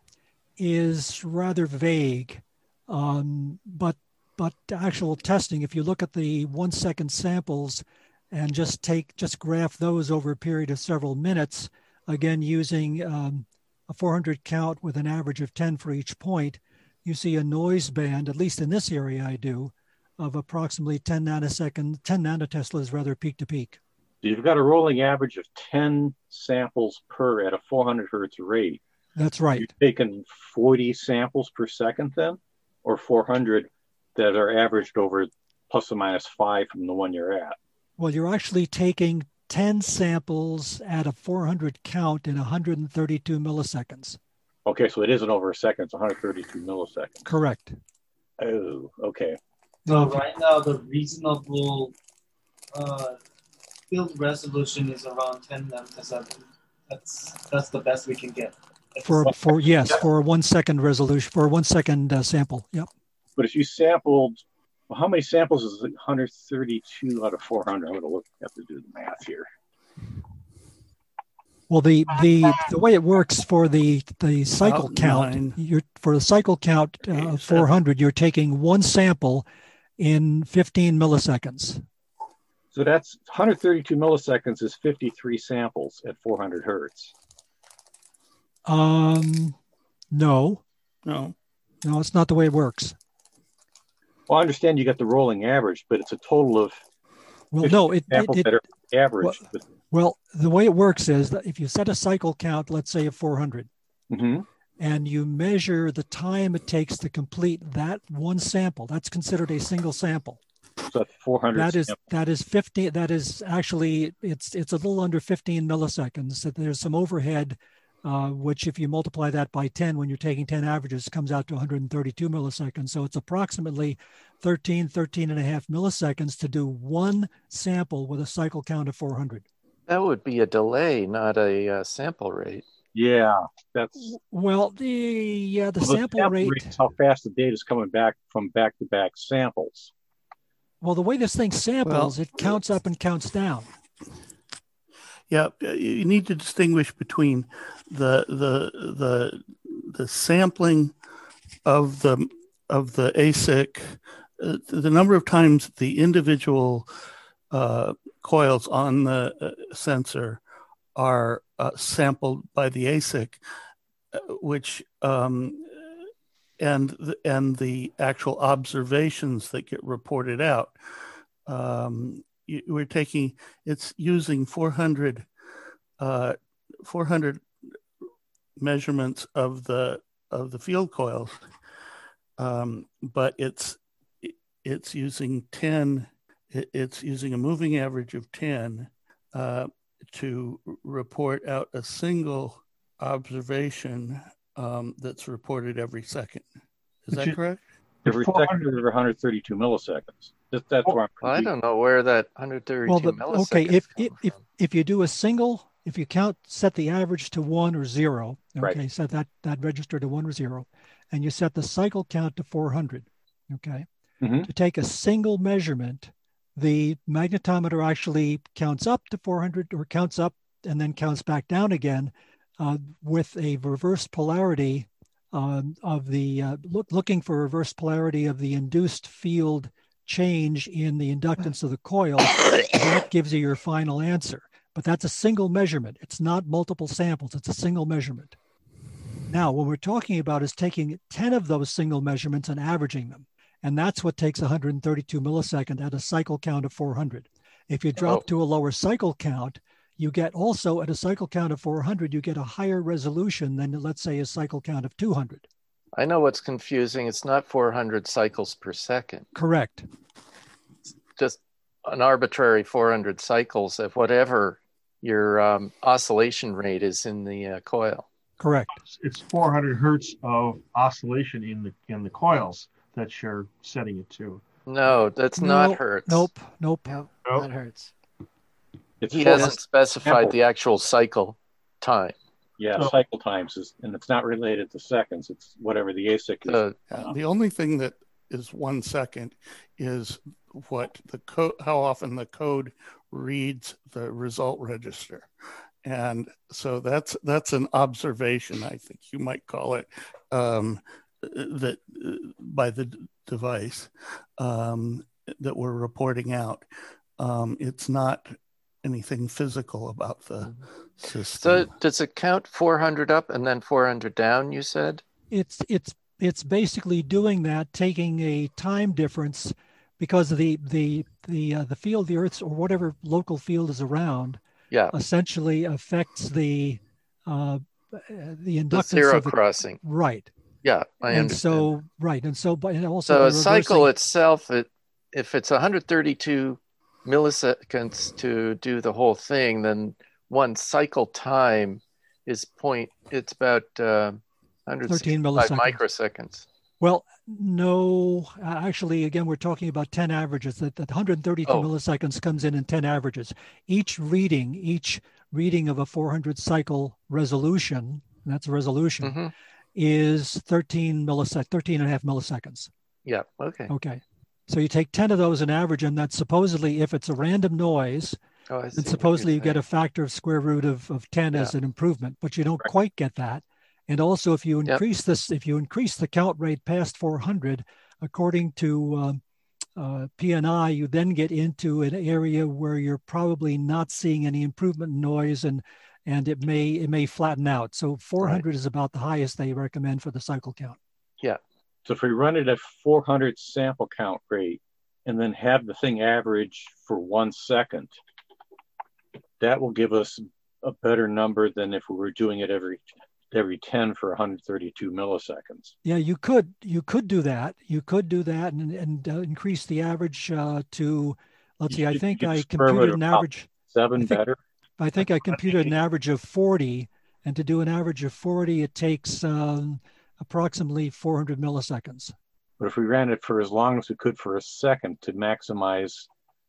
is rather vague, um, but but actual testing, if you look at the one second samples and just take just graph those over a period of several minutes, again using um, a four hundred count with an average of ten for each point, you see a noise band, at least in this area I do, of approximately ten nanoseconds, ten nanoteslas rather peak to peak. You've got a rolling average of ten samples per at a four hundred hertz rate. That's right. You're taking forty samples per second then, or four hundred that are averaged over plus or minus five from the one you're at. Well, you're actually taking ten samples at a four hundred count in one hundred thirty-two milliseconds. Okay, so it isn't over a second, it's one hundred thirty-two milliseconds. Correct. Oh, okay. so right now the reasonable uh, field resolution is around ten nanotesla. That's that's the best we can get. For for yes, for a one second resolution, for a one second uh, sample. Yep. But if you sampled, well, how many samples is one hundred thirty-two out of four hundred? I'm going to look, have to do the math here. Well, the the the way it works for the the cycle About count, nine. you're for the cycle count uh, of four hundred, you're taking one sample in fifteen milliseconds. So that's one hundred thirty-two milliseconds is fifty-three samples at four hundred hertz. Um, no, No. no, it's not the way it works. Well, I understand you got the rolling average, but it's a total of Well, no, it, samples it, it that are average. Well, well, the way it works is that if you set a cycle count, let's say of four hundred, mm-hmm. and you measure the time it takes to complete that one sample, that's considered a single sample. So that's four hundred. That is samples. that is fifteen. That is actually it's it's a little under fifteen milliseconds. So there's some overhead, uh, which if you multiply that by ten, when you're taking ten averages, comes out to one hundred thirty-two milliseconds. So it's approximately thirteen, thirteen and a half milliseconds to do one sample with a cycle count of four hundred. That would be a delay, not a uh, sample rate. Yeah, that's well the yeah the well, sample, the sample rate. rate is how fast the data is coming back from back-to-back samples. Well, the way this thing samples, well, it counts up and counts down. Yeah, you need to distinguish between the the the the sampling of the of the A S I C, uh, the number of times the individual uh, coils on the uh, sensor are uh, sampled by the A S I C, uh, which um, and the, and the actual observations that get reported out. Um, you, we're taking it's using four hundred uh, four hundred measurements of the of the field coils, um, but it's it's using ten. It's using a moving average of ten uh, to report out a single observation um, that's reported every second. Is Which that is, correct? Every second is one hundred thirty-two milliseconds. That, that's well, where I'm I don't know where that one hundred thirty-two well, the, milliseconds. Okay, if, if if if you do a single, if you count, set the average to one or zero. Okay, right. set that that register to one or zero, and you set the cycle count to four hundred. Okay, mm-hmm. to take a single measurement, the magnetometer actually counts up to four hundred, or counts up and then counts back down again, uh, with a reverse polarity um, of the uh, look, looking for reverse polarity of the induced field change in the inductance of the coil. That gives you your final answer. But that's a single measurement. It's not multiple samples. It's a single measurement. Now, what we're talking about is taking ten of those single measurements and averaging them. And that's what takes one hundred thirty-two milliseconds at a cycle count of four hundred. If you drop oh. to a lower cycle count, you get also at a cycle count of four hundred, you get a higher resolution than, let's say, a cycle count of two hundred. I know what's confusing. It's not four hundred cycles per second. Correct. It's just an arbitrary four hundred cycles of whatever your um, oscillation rate is in the uh, coil. Correct. It's four hundred hertz of oscillation in the in the coils that you're setting it to. No, that's no, not hertz. Nope, nope, nope, nope. not hertz. It's he hasn't specified sample. the actual cycle time. Yeah, so, cycle times is, and it's not related to seconds. It's whatever the A S I C is. Uh, uh, the only thing that is one second is what the code, how often the code reads the result register, and so that's that's an observation. I think you might call it um, that uh, by the d- device um, that we're reporting out. Um, it's not anything physical about the system. So does it count four hundred up and then four hundred down, you said? It's it's it's basically doing that, taking a time difference because of the the the uh, the field, the Earth's or whatever local field is around, yeah, essentially affects the uh, the inductance the zero of the, crossing. Right. Yeah, I and understand. so right, and so but and also so a reversing... cycle itself, it if it's one hundred thirty-two milliseconds to do the whole thing, then one cycle time is point. It's about uh, one hundred sixty-five microseconds. Well, no, actually, again, we're talking about ten averages. That, that one hundred thirty-two oh. milliseconds comes in in ten averages. Each reading, each reading of a four hundred cycle resolution, and that's a resolution, mm-hmm. is thirteen millisec, thirteen and a half milliseconds. Yeah. Okay. Okay. So you take ten of those and average them. That's supposedly, if it's a random noise, oh, then supposedly you get a factor of square root of, of ten yeah. as an improvement, but you don't right. quite get that. And also, if you increase yep. this, if you increase the count rate past four hundred, according to um, uh, P N I, you then get into an area where you're probably not seeing any improvement in noise, and and it may it may flatten out. So four hundred right. is about the highest they recommend for the cycle count. Yeah. So if we run it at four hundred sample count rate, and then have the thing average for one second. That will give us a better number than if we were doing it every every ten for one hundred thirty-two milliseconds. Yeah, you could you could do that. You could do that and, and uh, increase the average uh, to, let's see, I think I computed an average. Seven I think, better. I think I computed an average of forty, and to do an average of forty, it takes um, approximately four hundred milliseconds. But if we ran it for as long as we could for a second to maximize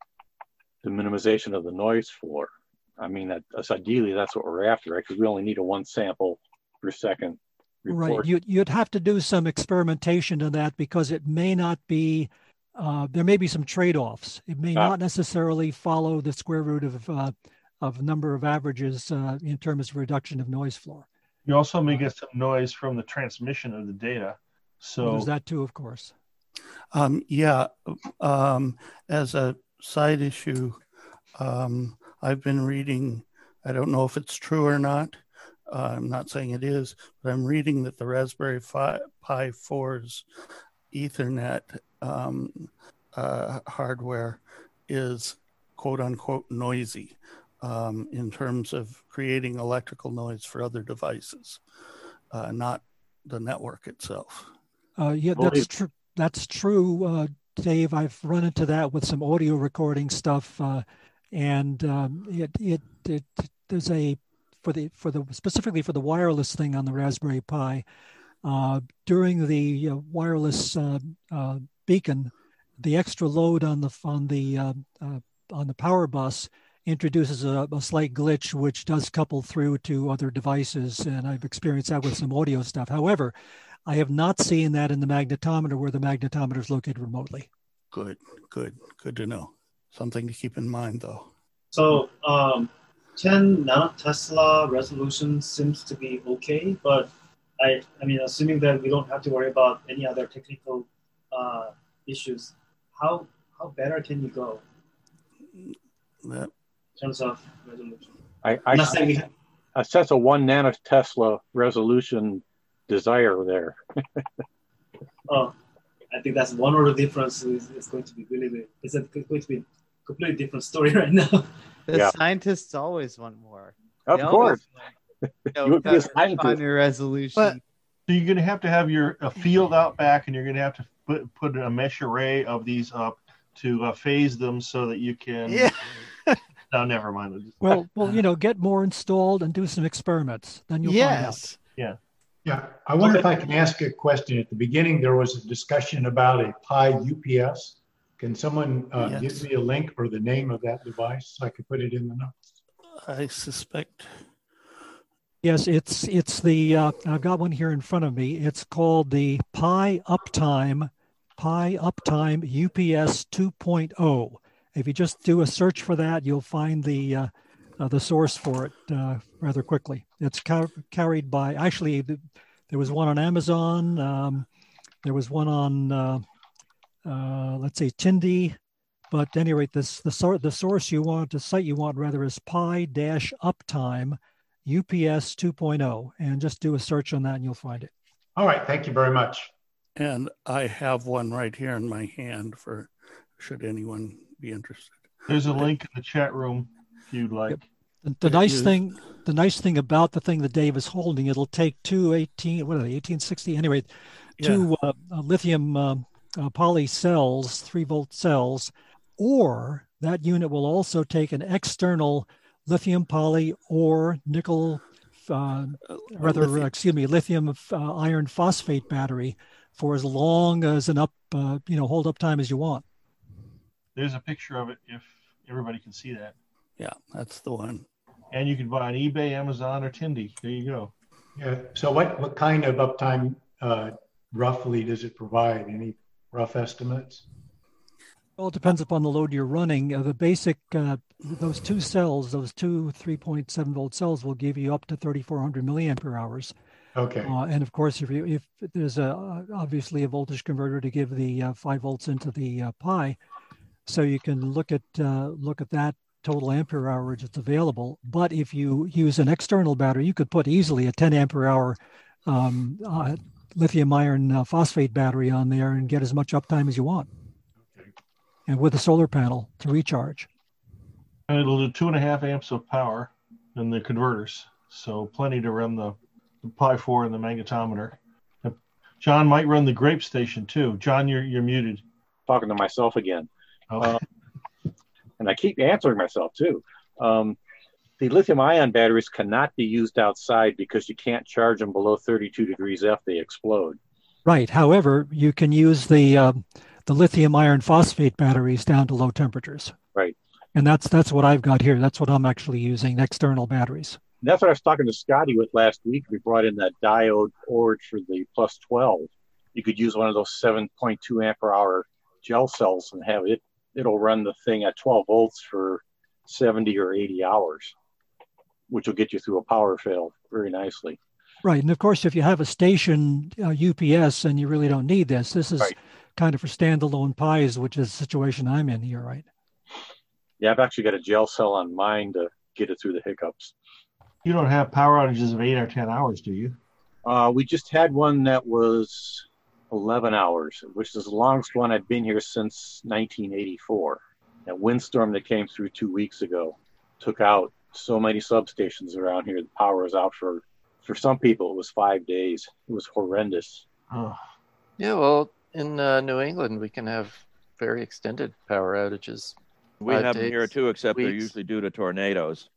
the minimization of the noise floor, I mean, that, that's ideally that's what we're after, right? Because we only need a one sample per second report. Right. You, you'd have to do some experimentation to that because it may not be, uh, there may be some trade-offs. It may ah. not necessarily follow the square root of uh, of number of averages uh, in terms of reduction of noise floor. You also may get some noise from the transmission of the data. So well, there's that too, of course. Um, yeah. Um, as a side issue, um, I've been reading, I don't know if it's true or not. Uh, I'm not saying it is, but I'm reading that the Raspberry Pi four's Ethernet um, uh, hardware is quote unquote noisy um, in terms of creating electrical noise for other devices, uh, not the network itself. Uh, yeah, that's true. That's true, uh, Dave. I've run into that with some audio recording stuff, uh, and um, it, it it there's a for the for the specifically for the wireless thing on the Raspberry Pi. Uh, during the uh, wireless uh, uh, beacon, the extra load on the on the uh, uh, on the power bus introduces a, a slight glitch, which does couple through to other devices, and I've experienced that with some audio stuff. However, I have not seen that in the magnetometer where the magnetometer is located remotely. Good, good, good to know. Something to keep in mind, though. So um, ten nanotesla resolution seems to be okay, but I, I mean, assuming that we don't have to worry about any other technical uh, issues, how how better can you go that, in terms of resolution? I, I, I, I sense a one nanotesla resolution desire there. Oh, I think that's one order difference is, is going to be really big. It's a, going to be a completely different story right now. The Yeah. scientists always want more. Of They course. always want, You you know, would be a better scientist. on your resolution. But So you're going to have to have your a field out back, and you're going to have to put put a mesh array of these up to uh, phase them so that you can. Yeah. No, never mind. Well, well, you know, get more installed and do some experiments. Then you'll find out. yes. Yeah. Yeah, I wonder if I can ask a question. At the beginning, there was a discussion about a Pi U P S. Can someone uh, Yes. give me a link or the name of that device so I can put it in the notes? I suspect. Yes, it's it's the uh, I've got one here in front of me. It's called the Pi Uptime Pi Uptime U P S two point oh. If you just do a search for that, you'll find the uh, uh, the source for it uh, rather quickly. It's car- carried by actually the, there was one on Amazon. Um, there was one on uh, uh, let's say Tindy. But at any rate, this the sort the source you want, the site you want rather is Pi-Uptime U P S two point oh, and just do a search on that and you'll find it. All right, thank you very much. And I have one right here in my hand for should anyone be interested. There's a link in the chat room if you'd like. Yep. The, the nice thing, the nice thing about the thing that Dave is holding, it'll take two eighteen, what are they, eighteen sixty? Anyway, two uh, uh, lithium uh, uh, poly cells, three volt cells, or that unit will also take an external lithium poly or nickel, uh, rather, lithium. uh, excuse me, lithium uh, iron phosphate battery for as long as an up, uh, you know, hold up time as you want. There's a picture of it if everybody can see that. Yeah, that's the one. And you can buy on eBay, Amazon, or Tindy. There you go. Yeah. So what, what kind of uptime uh, roughly does it provide? Any rough estimates? Well, it depends upon the load you're running. Uh, the basic, uh, those two cells, those two three point seven volt cells will give you up to thirty-four hundred milliampere hours. Okay. Uh, and of course, if you if there's a obviously a voltage converter to give the uh, five volts into the uh, Pi, so you can look at uh, look at that total ampere hour that's available. But if you use an external battery, you could put easily a ten ampere hour um, uh, lithium iron uh, phosphate battery on there and get as much uptime as you want. and with a solar panel to recharge. And it'll do two and a half amps of power in the converters, so plenty to run the, the Pi four and the magnetometer. John might run the Grape Station too. John, you're you're muted. Talking to myself again. Okay. Uh, and I keep answering myself too. Um, the lithium-ion batteries cannot be used outside because you can't charge them below thirty-two degrees F. They explode. Right. However, you can use the uh, the lithium iron phosphate batteries down to low temperatures. Right. And that's that's what I've got here. That's what I'm actually using, external batteries. And that's what I was talking to Scotty with last week. We brought in that diode board for the plus twelve. You could use one of those seven point two ampere hour gel cells and have it, it'll run the thing at twelve volts for seventy or eighty hours, which will get you through a power fail very nicely. Right. And of course, if you have a station uh, U P S and you really don't need this, this is right. kind of for standalone Pis, which is the situation I'm in here, right? Yeah, I've actually got a gel cell on mine to get it through the hiccups. You don't have power outages of eight or ten hours, do you? Uh, we just had one that was eleven hours, which is the longest one I've been here since nineteen eighty-four. That windstorm that came through two weeks ago took out so many substations around here. The power was out for, for some people, it was five days. It was horrendous. Oh. Yeah, well, in uh, New England, we can have very extended power outages. We Five have them days, here too, except they're weeks. usually due to tornadoes.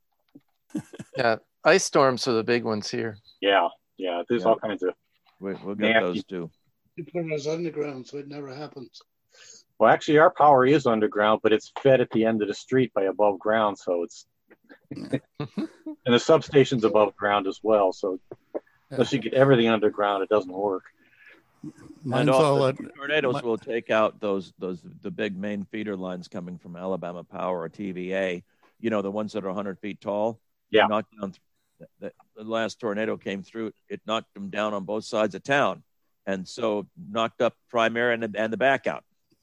Yeah, ice storms are the big ones here. Yeah, yeah, there's Yeah. all kinds of We, we'll get nasty. those too. You put it as underground, so it never happens. Well, actually, our power is underground, but it's fed at the end of the street by above ground, so it's and the substation's above ground as well. So unless you get everything underground, it doesn't work. And often tornadoes my, will take out those those the big main feeder lines coming from Alabama Power or T V A. You know, the ones that are one hundred feet tall. Yeah. Knocked down. The, the last tornado came through. It knocked them down on both sides of town, and so knocked up primary and and the back out.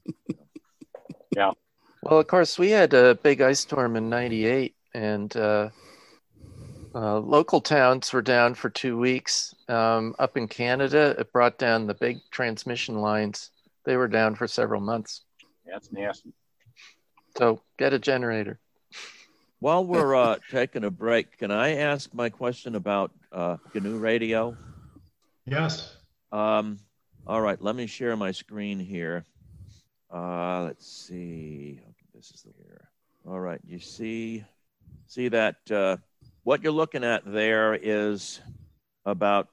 Yeah. Well, of course, we had a big ice storm in ninety-eight, and uh, uh, local towns were down for two weeks. Um, up in Canada, it brought down the big transmission lines. They were down for several months. That's nasty. So get a generator. While we're uh, taking a break, can I ask my question about uh, G N U Radio? Yes. Um, all right, let me share my screen here. Uh, let's see. Okay, this is the here. All right, you see, see that uh, what you're looking at there is about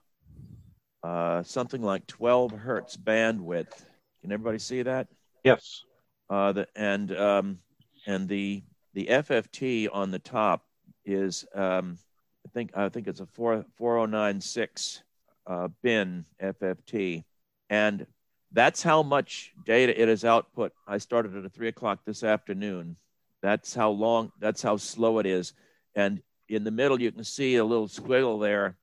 uh, something like twelve hertz bandwidth. Can everybody see that? Yes. Uh, the, and um, and the the F F T on the top is um, I think I think it's a four four oh nine six uh, bin F F T, and that's how much data it has output. I started at three o'clock this afternoon. That's how long. That's how slow it is. And in the middle, you can see a little squiggle there.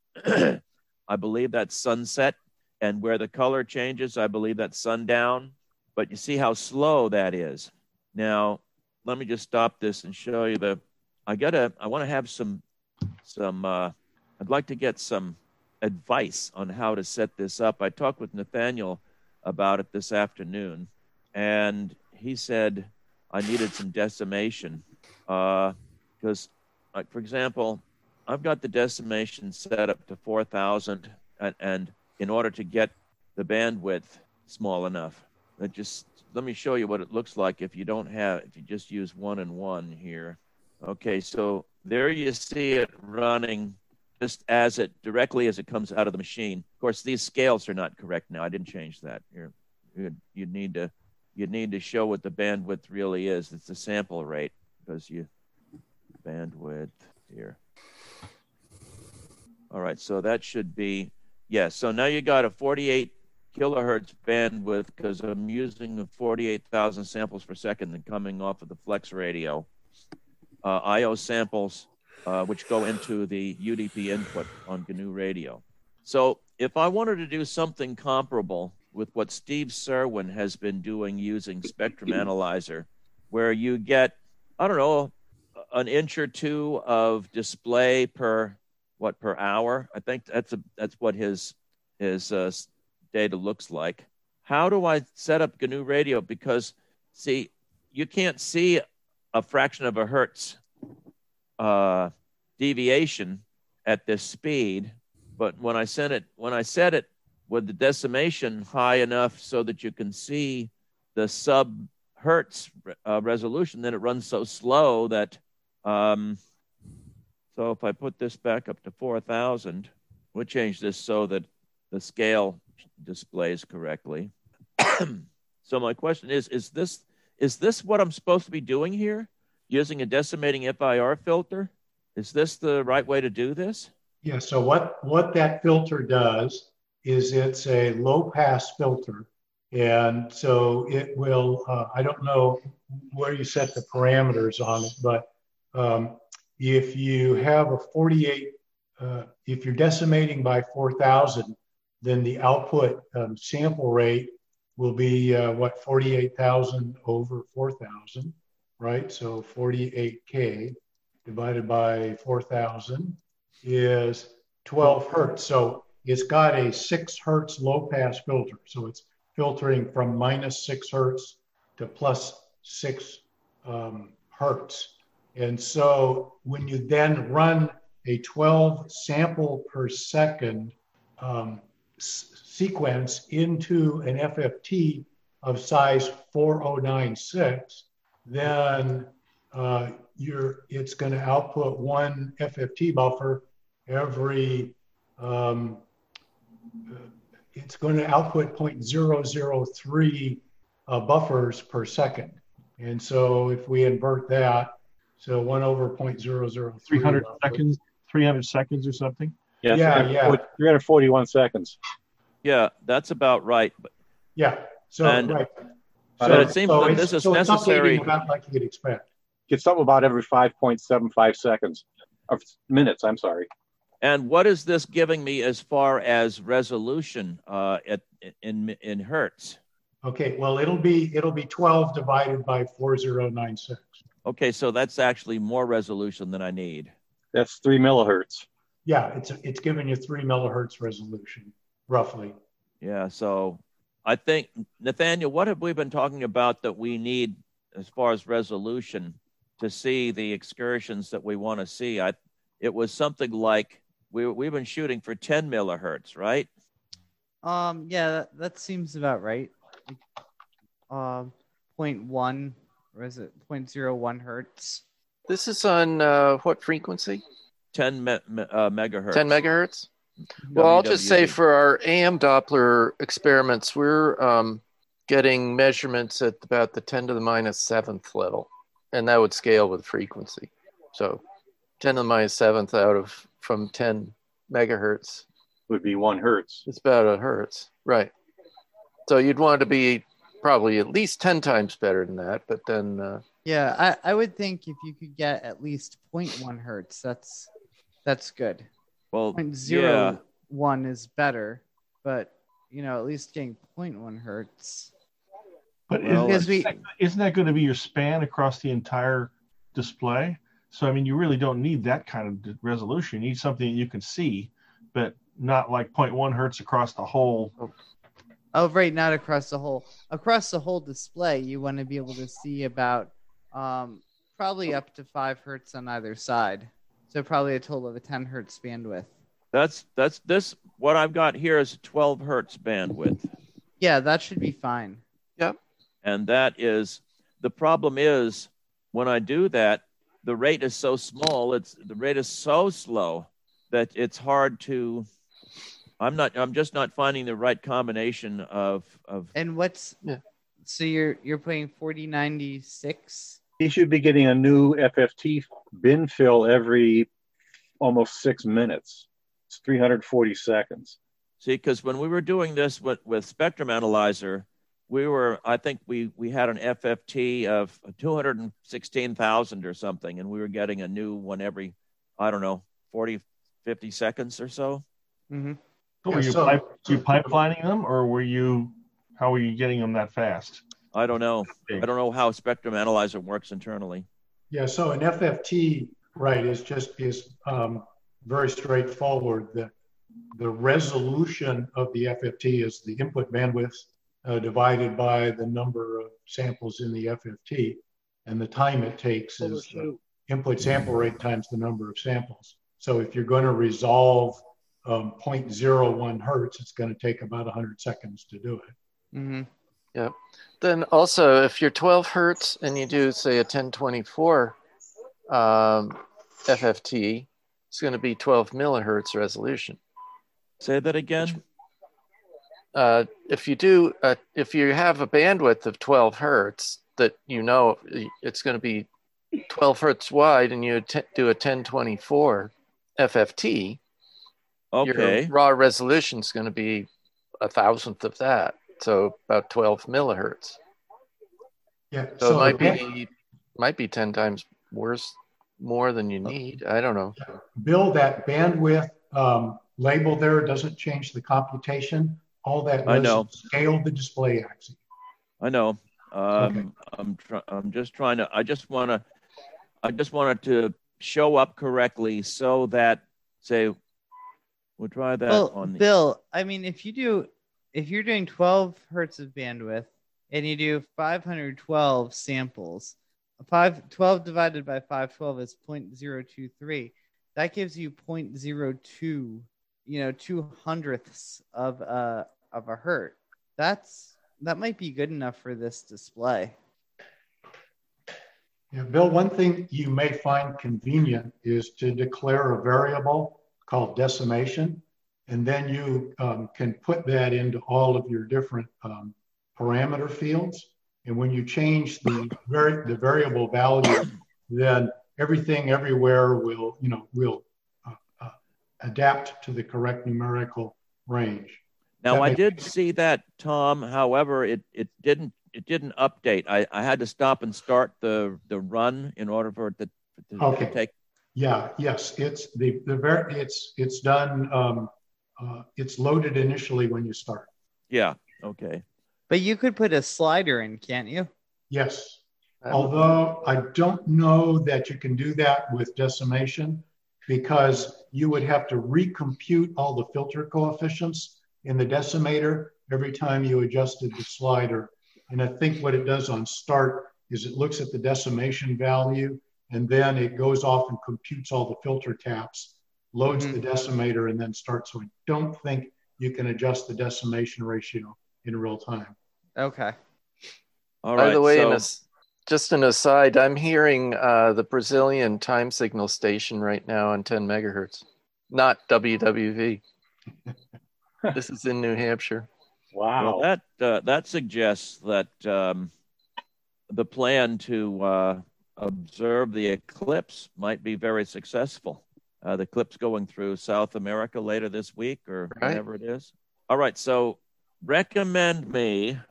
I believe that's sunset, and where the color changes, I believe that's sundown. But you see how slow that is. Now, let me just stop this and show you the. I gotta. I want to have some. Some. Uh, I'd like to get some advice on how to set this up. I talked with Nathaniel about it this afternoon, and he said I needed some decimation because, uh, like for example, I've got the decimation set up to four thousand, and, and in order to get the bandwidth small enough, it just let me show you what it looks like if you don't have if you just use one and one here. Okay, so there you see it running just as it directly as it comes out of the machine. Of course, these scales are not correct now. I didn't change that. Here, you you need to you need to show what the bandwidth really is. It's the sample rate because you bandwidth here. All right, so that should be yes. Yeah, so now you got a forty-eight kilohertz bandwidth because I'm using forty-eight thousand samples per second and coming off of the Flex radio. Uh, I O samples. Uh, which go into the U D P input on G N U Radio. So if I wanted to do something comparable with what Steve Serwin has been doing using Spectrum Analyzer, where you get, I don't know, an inch or two of display per, what, per hour? I think that's a, that's what his, his uh, data looks like. How do I set up G N U Radio? Because, see, you can't see a fraction of a hertz uh, deviation at this speed. But when I sent it, when I set it with the decimation high enough so that you can see the sub hertz uh, resolution, then it runs so slow that, um, so if I put this back up to four thousand, we'll change this so that the scale displays correctly. So my question is, is this, is this what I'm supposed to be doing here? Using a decimating F I R filter? Is this the right way to do this? Yeah, so what, what that filter does is it's a low pass filter. And so it will, uh, I don't know where you set the parameters on it, but um, if you have a forty-eight, uh, if you're decimating by four thousand, then the output um, sample rate will be uh, what, forty-eight thousand over four thousand, right? So forty-eight K divided by four thousand is twelve hertz. So it's got a six hertz low pass filter. So it's filtering from minus six hertz to plus six um, hertz. And so when you then run a twelve sample per second um, s- sequence into an F F T of size four oh nine six, then uh, you're, it's going to output one F F T buffer every um, it's going to output zero point zero zero three uh, buffers per second. And so if we invert that, so one over zero point zero zero three. three hundred seconds, three hundred seconds or something? Yeah, yeah, yeah. three hundred forty-one seconds. Yeah, that's about right. Yeah, so, and, right. So, so it seems so that this is so necessary. It's about like you'd expect. Get something about every five point seven five seconds, or minutes, I'm sorry. And what is this giving me as far as resolution uh, at, in, in hertz? Okay, well, it'll be it'll be twelve divided by four thousand ninety-six. Okay, so that's actually more resolution than I need. That's three millihertz. Yeah, it's it's giving you three millihertz resolution, roughly. Yeah, so I think, Nathaniel, what have we been talking about that we need as far as resolution to see the excursions that we want to see? I, it was something like we, we've been shooting for ten millihertz, right? Um, yeah, that, that seems about right. Um, uh, zero point one, or is it zero point zero one hertz? This is on uh, what frequency? ten me, uh, megahertz. ten megahertz? Well, I'll just say for our A M Doppler experiments, we're um, getting measurements at about the ten to the minus seventh level, and that would scale with frequency. So ten to the minus seventh out of from ten megahertz would be one hertz. It's about a hertz, right? So you'd want it to be probably at least ten times better than that, but then uh, yeah, I, I would think if you could get at least zero point one hertz, that's that's good. Well, zero point zero one yeah. is better, but you know, at least getting zero point one hertz. But well, isn't, we, isn't that going to be your span across the entire display? So I mean, you really don't need that kind of resolution. You need something you can see, but not like zero point one hertz across the whole. Oh, right, not across the whole. Across the whole display, you want to be able to see about um, probably up to five hertz on either side. So probably a total of a ten hertz bandwidth. That's that's this. What I've got here is twelve hertz bandwidth. Yeah, that should be fine. Yep. And that is the problem is when I do that, the rate is so small. It's the rate is so slow that it's hard to. I'm not. I'm just not finding the right combination of of. And what's yeah. So you're you're playing forty ninety-six. He should be getting a new F F T bin fill every almost six minutes. It's three hundred forty seconds. See, because when we were doing this with, with Spectrum Analyzer, we were, I think we, we had an F F T of two hundred sixteen thousand or something, and we were getting a new one every, I don't know, forty, fifty seconds or so. Mm-hmm. So were you, so, pipe, you pipelining them, or were you, how were you getting them that fast? I don't know. I don't know how Spectrum Analyzer works internally. Yeah, so an F F T, right, is just is um, very straightforward. The, the resolution of the F F T is the input bandwidth uh, divided by the number of samples in the F F T. And the time it takes is the input sample rate times the number of samples. So if you're going to resolve um, zero point zero one hertz, it's going to take about one hundred seconds to do it. Mm-hmm. Yep. Then also, if you're twelve hertz and you do, say, a ten twenty-four um, F F T, it's going to be twelve millihertz resolution. Say that again. Uh, if you do, uh, if you have a bandwidth of twelve hertz, that you know it's going to be twelve hertz wide, and you t- do a ten twenty-four F F T, okay, your raw resolution is going to be a thousandth of that, so about twelve millihertz. Yeah, so, so it might band- be might be ten times worse, more than you need. I don't know. Bill, that bandwidth um, label there doesn't change the computation. All that does I know. is scale the display axis. I know. Um, okay. I'm try- I'm just trying to. I just want to. I just wanted to show up correctly so that, say, we'll try that well, on the. Bill, I mean, if you do, if you're doing twelve hertz of bandwidth and you do five hundred twelve samples, five twelve divided by five twelve is zero point zero two three. That gives you zero point zero two, you know, two hundredths of a of a hertz. That's that might be good enough for this display. Yeah, Bill, one thing you may find convenient is to declare a variable called decimation, and then you um, can put that into all of your different um, parameter fields. And when you change the, vari- the variable value, then everything everywhere will, you know, will uh, uh, adapt to the correct numerical range. Now, That I makes- did see that, Tom. However, it, it didn't it didn't update. I, I had to stop and start the, the run in order for it to, to, Okay. to take. Yeah, yes, it's the the ver- it's it's done. Um, uh, it's loaded initially when you start. Yeah. Okay. But you could put a slider in, can't you? Yes, although I don't know that you can do that with decimation, because you would have to recompute all the filter coefficients in the decimator every time you adjusted the slider. And I think what it does on start is it looks at the decimation value, and then it goes off and computes all the filter taps, loads Mhm. the decimator, and then starts. So I don't think you can adjust the decimation ratio in real time. Okay. All By right. the way, so, an as- just an aside, I'm hearing uh, the Brazilian time signal station right now on ten megahertz, not W W V. This is in New Hampshire. Wow. well, that uh, that suggests that um, the plan to uh, observe the eclipse might be very successful. Uh, the eclipse going through South America later this week or Right. whenever it is. All right. So recommend me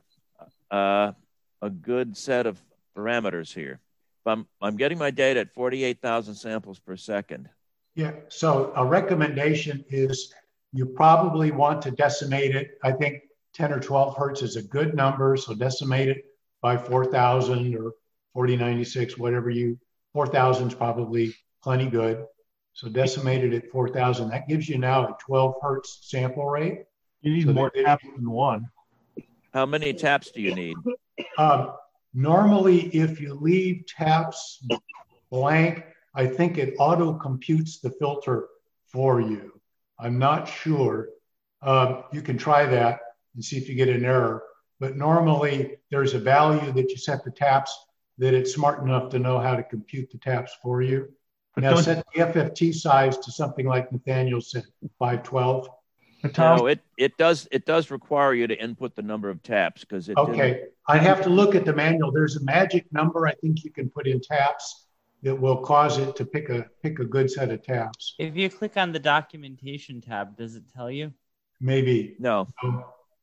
uh, a good set of parameters here. I'm, I'm getting my data at forty-eight thousand samples per second. Yeah, so a recommendation is you probably want to decimate it. I think ten or twelve hertz is a good number, so decimate it by four thousand or forty ninety-six, whatever you, four thousand is probably plenty good. So decimate it at four thousand. That gives you now a twelve hertz sample rate. You need So more they- taps than one. How many taps do you need? Um, normally, if you leave taps blank, I think it auto computes the filter for you. I'm not sure. Um, you can try that and see if you get an error. But normally, there's a value that you set the taps that it's smart enough to know how to compute the taps for you. But Now don't- set the F F T size to something like Nathaniel said, five twelve. But Tom, No, it, it does it does require you to input the number of taps because it didn't- Okay, I'd have to look at the manual. There's a magic number I think you can put in taps that will cause it to pick a pick a good set of taps. If you click on the documentation tab, does it tell you? Maybe. No. Uh,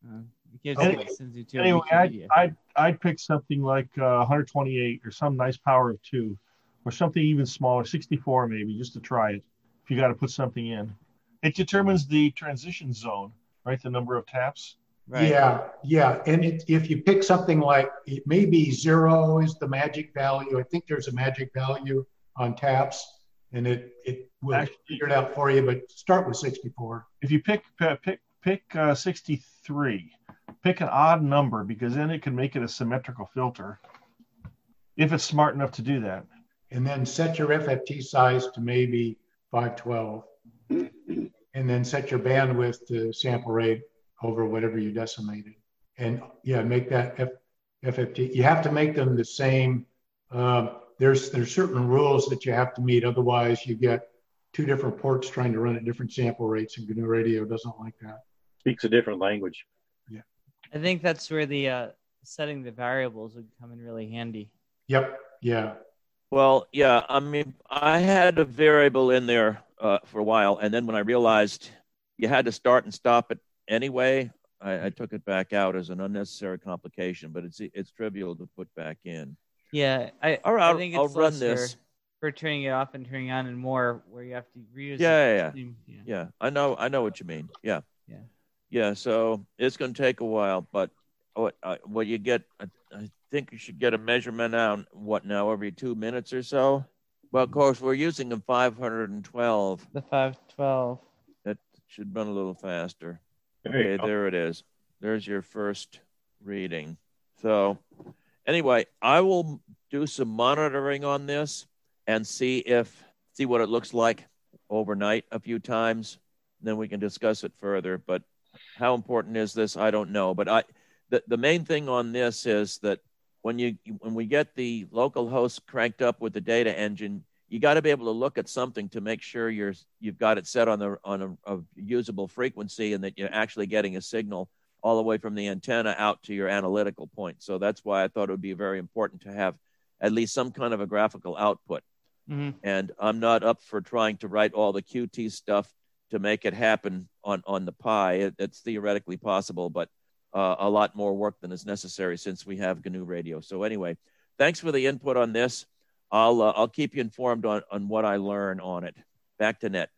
it gives Any- you, sends you to a anyway, I'd, Wikipedia. I'd, I'd pick something like uh, one hundred twenty-eight or some nice power of two, or something even smaller, sixty-four maybe, just to try it. If you got to put something in, it determines the transition zone, right? The number of taps. Right. Yeah, yeah. And it, if you pick something like, it may be zero is the magic value. I think there's a magic value on taps, and it, it will Actually- figure it out for you, but start with sixty-four. If you pick uh, pick pick uh, sixty-three, pick an odd number because then it can make it a symmetrical filter if it's smart enough to do that. And then set your F F T size to maybe five twelve. And then set your bandwidth to sample rate over whatever you decimated. And yeah, make that F, FFT. You have to make them the same. Um, there's there's certain rules that you have to meet. Otherwise, you get two different ports trying to run at different sample rates, and G N U Radio doesn't like that. Speaks a different language. Yeah. I think that's where the uh, setting the variables would come in really handy. Yep. Yeah. Well, yeah. I mean, I had a variable in there uh, for a while, and then when I realized you had to start and stop it anyway, I, I took it back out as an unnecessary complication. But it's it's trivial to put back in. Yeah, I, All right, I think it's I'll run less this. For, for turning it off and turning on, and more where you have to reuse. Yeah, the yeah, yeah. same- yeah. Yeah, I know, I know what you mean. Yeah, Yeah. yeah. So it's going to take a while, but what uh, what you get, I, I think you should get a measurement out. What now? Every two minutes or so. Well, of course, we're using a five hundred twelve. The five twelve. That should run a little faster. There you Okay, go. there it is. There's your first reading. So anyway, I will do some monitoring on this and see if see what it looks like overnight a few times. Then we can discuss it further. But how important is this? I don't know. But I the, the main thing on this is that when you when we get the local host cranked up with the data engine, you got to be able to look at something to make sure you're you've got it set on the on a, a usable frequency and that you're actually getting a signal all the way from the antenna out to your analytical point. So that's why I thought it would be very important to have at least some kind of a graphical output. Mm-hmm. And I'm not up for trying to write all the Q T stuff to make it happen on, on the Pi. It, it's theoretically possible, but uh, a lot more work than is necessary since we have G N U Radio. So anyway, thanks for the input on this. I'll uh, I'll keep you informed on, on what I learn on it. Back to Net.